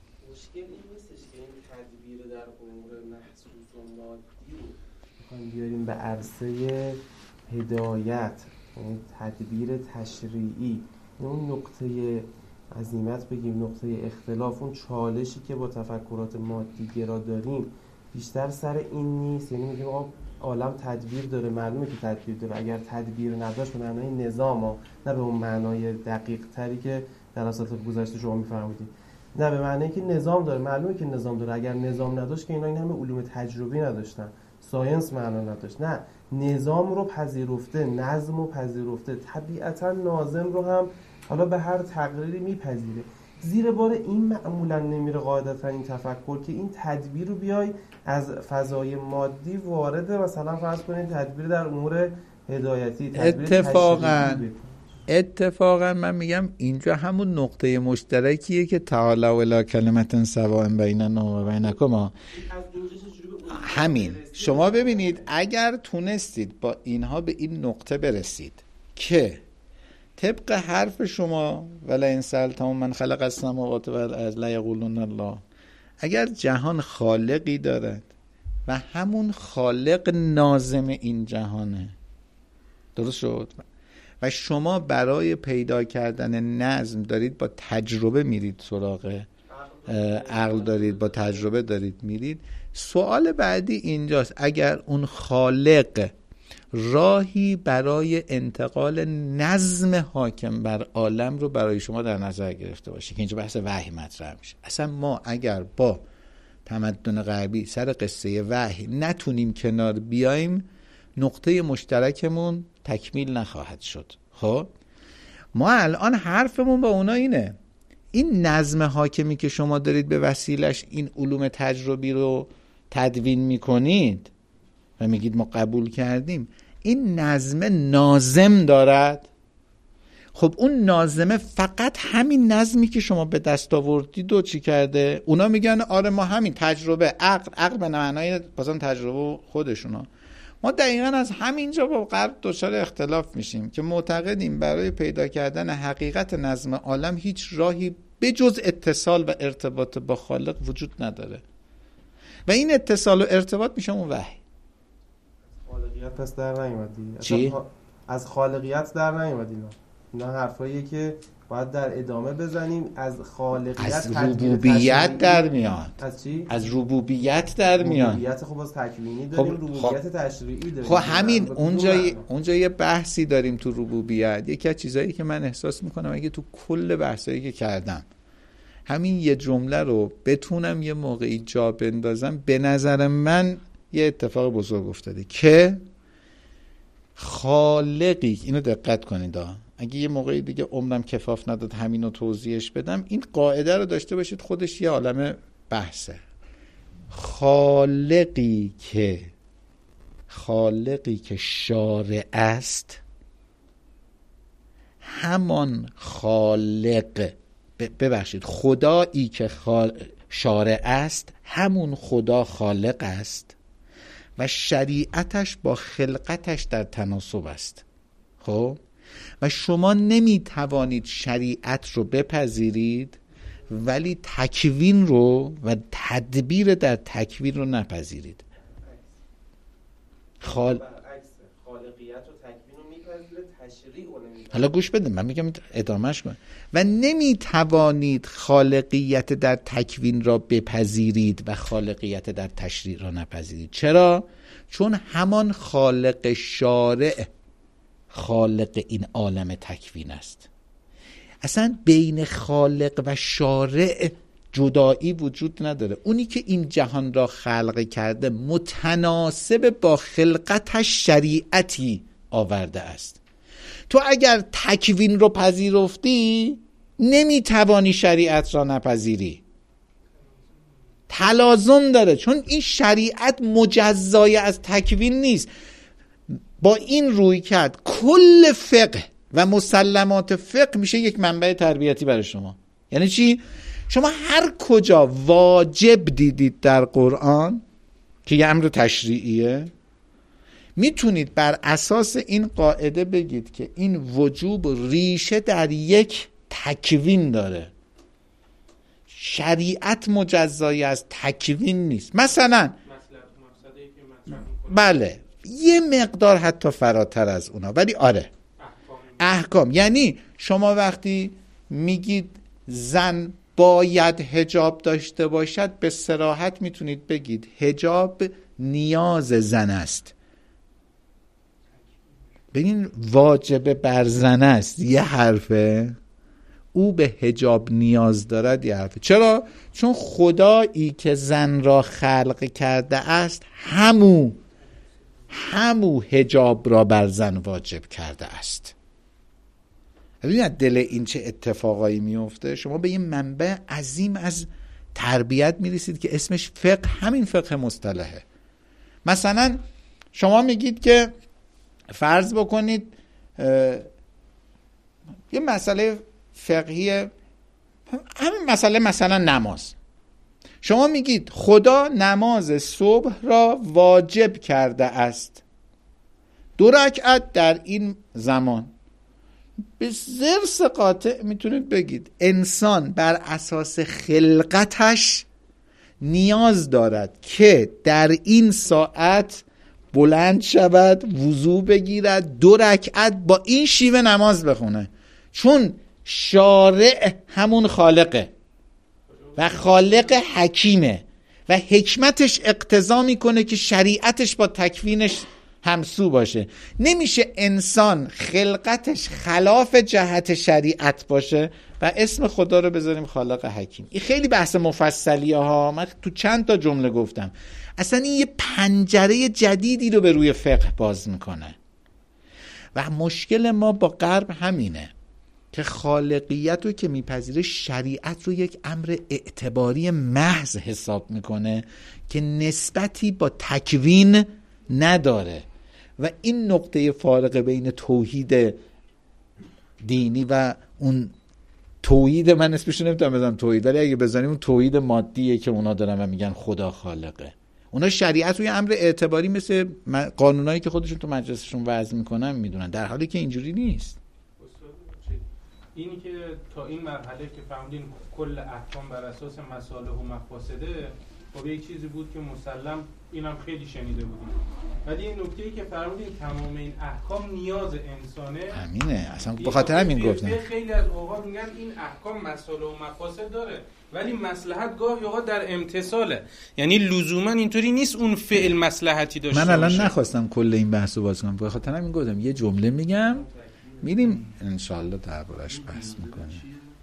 بیاریم به عرصه هدایت، یعنی تدبیر تشریعی، اون نقطه عظیمت بگیم، نقطه اختلاف، اون چالشی که با تفکرات مادی گرا داریم بیشتر سر این نیست. یعنی میگیم آقا عالم تدبیر داره، معلومه که تدبیر داره، اگر تدبیر نداشت به معنای نظام ها، نه به اون معنای دقیق تری که در اساس گذشته شما میفهمیدید، نه به معنی که نظام داره، معلومه که نظام داره. اگر نظام نداشت که اینا این همه علوم تجربی نداشتن، ساینس معنا نداشت. نه، نظام رو پذیرفته، نظم رو پذیرفته، طبیعتا ناظم رو هم حالا به هر تقریری میپذیره. زیر بار این معمولا نمیره قاعدتا این تفکر که این تدبیر رو بیای از فضای مادی وارد مثلا فرض کنید تدبیر در امور هدایتی، تدبیر اتفاقا اتفاقا من میگم اینجا همون نقطه مشترکیه که تعالی الی کلمة سواء بیننا و بینکم. همین شما ببینید اگر تونستید با اینها به این نقطه برسید که طبق حرف شما ولئن سألتهم من خلق السماوات والارض لیقولون الله، اگر جهان خالقی دارد و همون خالق ناظم این جهانه، درست شد، و شما برای پیدا کردن نظم دارید با تجربه میرید سراغ عقل، دارید با تجربه دارید میرید، سوال بعدی اینجاست اگر اون خالق راهی برای انتقال نظم حاکم بر عالم رو برای شما در نظر گرفته باشه که اینجا بحث وحی مطرح میشه. اصلا ما اگر با تمدن غربی سر قصه وحی نتونیم کنار بیایم نقطه مشترکمون تکمیل نخواهد شد. خب ما الان حرفمون با اونا اینه، این نظم حاکمی که شما دارید به وسیلش این علوم تجربی رو تدوین میکنید و میگید ما قبول کردیم، این نظم ناظم دارد. خب اون ناظمه فقط همین نظمی که شما به دست آوردید و چی کرده؟ اونا میگن آره ما همین تجربه، عقل عقل به معنای بازم تجربه خودشونا. ما دقیقا از همینجا با غرب دچار اختلاف میشیم که معتقدیم برای پیدا کردن حقیقت نظم عالم هیچ راهی به جز اتصال و ارتباط با خالق وجود نداره و این اتصال و ارتباط میشه اون وحی. خالقیت پس در نیومدی؟ چی؟ از خالقیت در نیومدی؟ اینا حرفاییه که باید در ادامه بزنیم. از خالقیت، از ربوبیت در میاد. از چی؟ از ربوبیت در میاد. ربوبیت خب از تکوینی داریم، خب ربوبیت تشریعی داریم. خب همین اونجا اونجا یه بحثی داریم تو ربوبیت. یکی از چیزایی که من احساس میکنم اگه تو کل بحثایی که کردم همین یه جمله رو بتونم یه موقعی جا بندازم، به نظر من یه اتفاق بزرگ افتاده که خالقی، اینو دقت کنید اگه یه موقعی دیگه عمرم کفاف نداد همینو توضیحش بدم، این قاعده رو داشته باشید، خودش یه عالمه بحثه. خالقی که خالقی که شارع است همان خالق، ببخشید خدایی که خال... شارع است همون خدا خالق است و شریعتش با خلقتش در تناسب است. خب و شما نمیتوانید شریعت رو بپذیرید ولی تکوین رو و تدبیر در تکوین رو نپذیرید. خال خالقیت و تکوین رو میپذیره، تشریع رو نمیپذیره. حالا گوش بده، من میگم ادامهش کن. و نمیتوانید خالقیت در تکوین را بپذیرید و خالقیت در تشریع را نپذیرید. چرا؟ چون همان خالق شارع خالق این عالم تکوین است. اصلا بین خالق و شارع جدایی وجود نداره. اونی که این جهان را خلق کرده متناسب با خلقتش شریعتی آورده است. تو اگر تکوین رو پذیرفتی نمیتوانی شریعت را نپذیری. تلازم داره، چون این شریعت مجزای از تکوین نیست. با این روی کرد کل فقه و مسلمات فقه میشه یک منبع تربیتی برای شما. یعنی چی؟ شما هر کجا واجب دیدید در قرآن که یه امر تشریعیه، میتونید بر اساس این قاعده بگید که این وجوب ریشه در یک تکوین داره. شریعت مجزایی از تکوین نیست. مثلا بله یه مقدار حتی فراتر از اونا، ولی آره احکام. یعنی شما وقتی میگید زن باید حجاب داشته باشد، به صراحت میتونید بگید حجاب نیاز زن است. ببین واجب بر زن است یه حرفه، او به حجاب نیاز دارد یه حرفه. چرا؟ چون خدایی که زن را خلق کرده است همو همو حجاب را بر زن واجب کرده است. ببینید دل این چه اتفاقایی میفته. شما به یه منبع عظیم از تربیت میرسید که اسمش فقه، همین فقه مصطلحه. مثلا شما میگید که فرض بکنید یه مسئله فقهی، همین مسئله مثلا نماز. شما میگید خدا نماز صبح را واجب کرده است، دو رکعت در این زمان. به ضرس قاطع میتونید بگید انسان بر اساس خلقتش نیاز دارد که در این ساعت بلند شود، وضو بگیرد، دو رکعت با این شیوه نماز بخونه، چون شارع همون خالقه و خالق حکیمه و حکمتش اقتضا میکنه که شریعتش با تکوینش همسو باشه. نمیشه انسان خلقتش خلاف جهت شریعت باشه و اسم خدا رو بذاریم خالق حکیم. این خیلی بحث مفصلیه ها، من تو چند تا جمله گفتم. اصلا این یه پنجره جدیدی رو به روی فقه باز میکنه و مشکل ما با غرب همینه که خالقیت رو که میپذیره شریعت رو یک امر اعتباری محض حساب میکنه که نسبتی با تکوین نداره و این نقطه فارقه بین توحید دینی و اون توحید، من اسمش نمیتونم بزنم توحید، ولی اگه بزنیم اون توحید مادیه که اونا دارن و میگن خدا خالقه. اونا شریعت روی امر اعتباری مثل قانونایی که خودشون تو مجلسشون وضع میکنن میدونن، در حالی که اینجوری نیست. اینی که تا این مرحله که فهمیدین کل احکام بر اساس مصالح و مفاسده، خب یک چیزی بود که مسلم اینم خیلی شنیده بودیم، ولی این نکته‌ای که فرمودین تمام این احکام نیاز انسانه، همینه. اصلا به خاطر همین گفتم خیلی از اوقات میگن این احکام مصالح و مفاسد داره ولی مصلحت گاهی اوقات در امتثاله، یعنی لزوما اینطوری نیست اون فعل مصلحتی داشته باشه. من الان نخواستم کل این بحثو باز کنم، به خاطر همین گفتم یه جمله میگم میریم انشالله دربارش بحث میکنیم.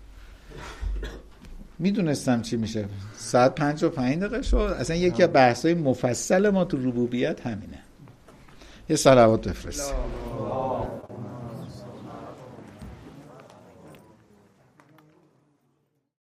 میدونستم چی میشه. ساعت پنج و پنج دقیقه شد. اصلا یکی از بحث‌های مفصل ما تو ربوبیت همینه. یه صلوات بفرست.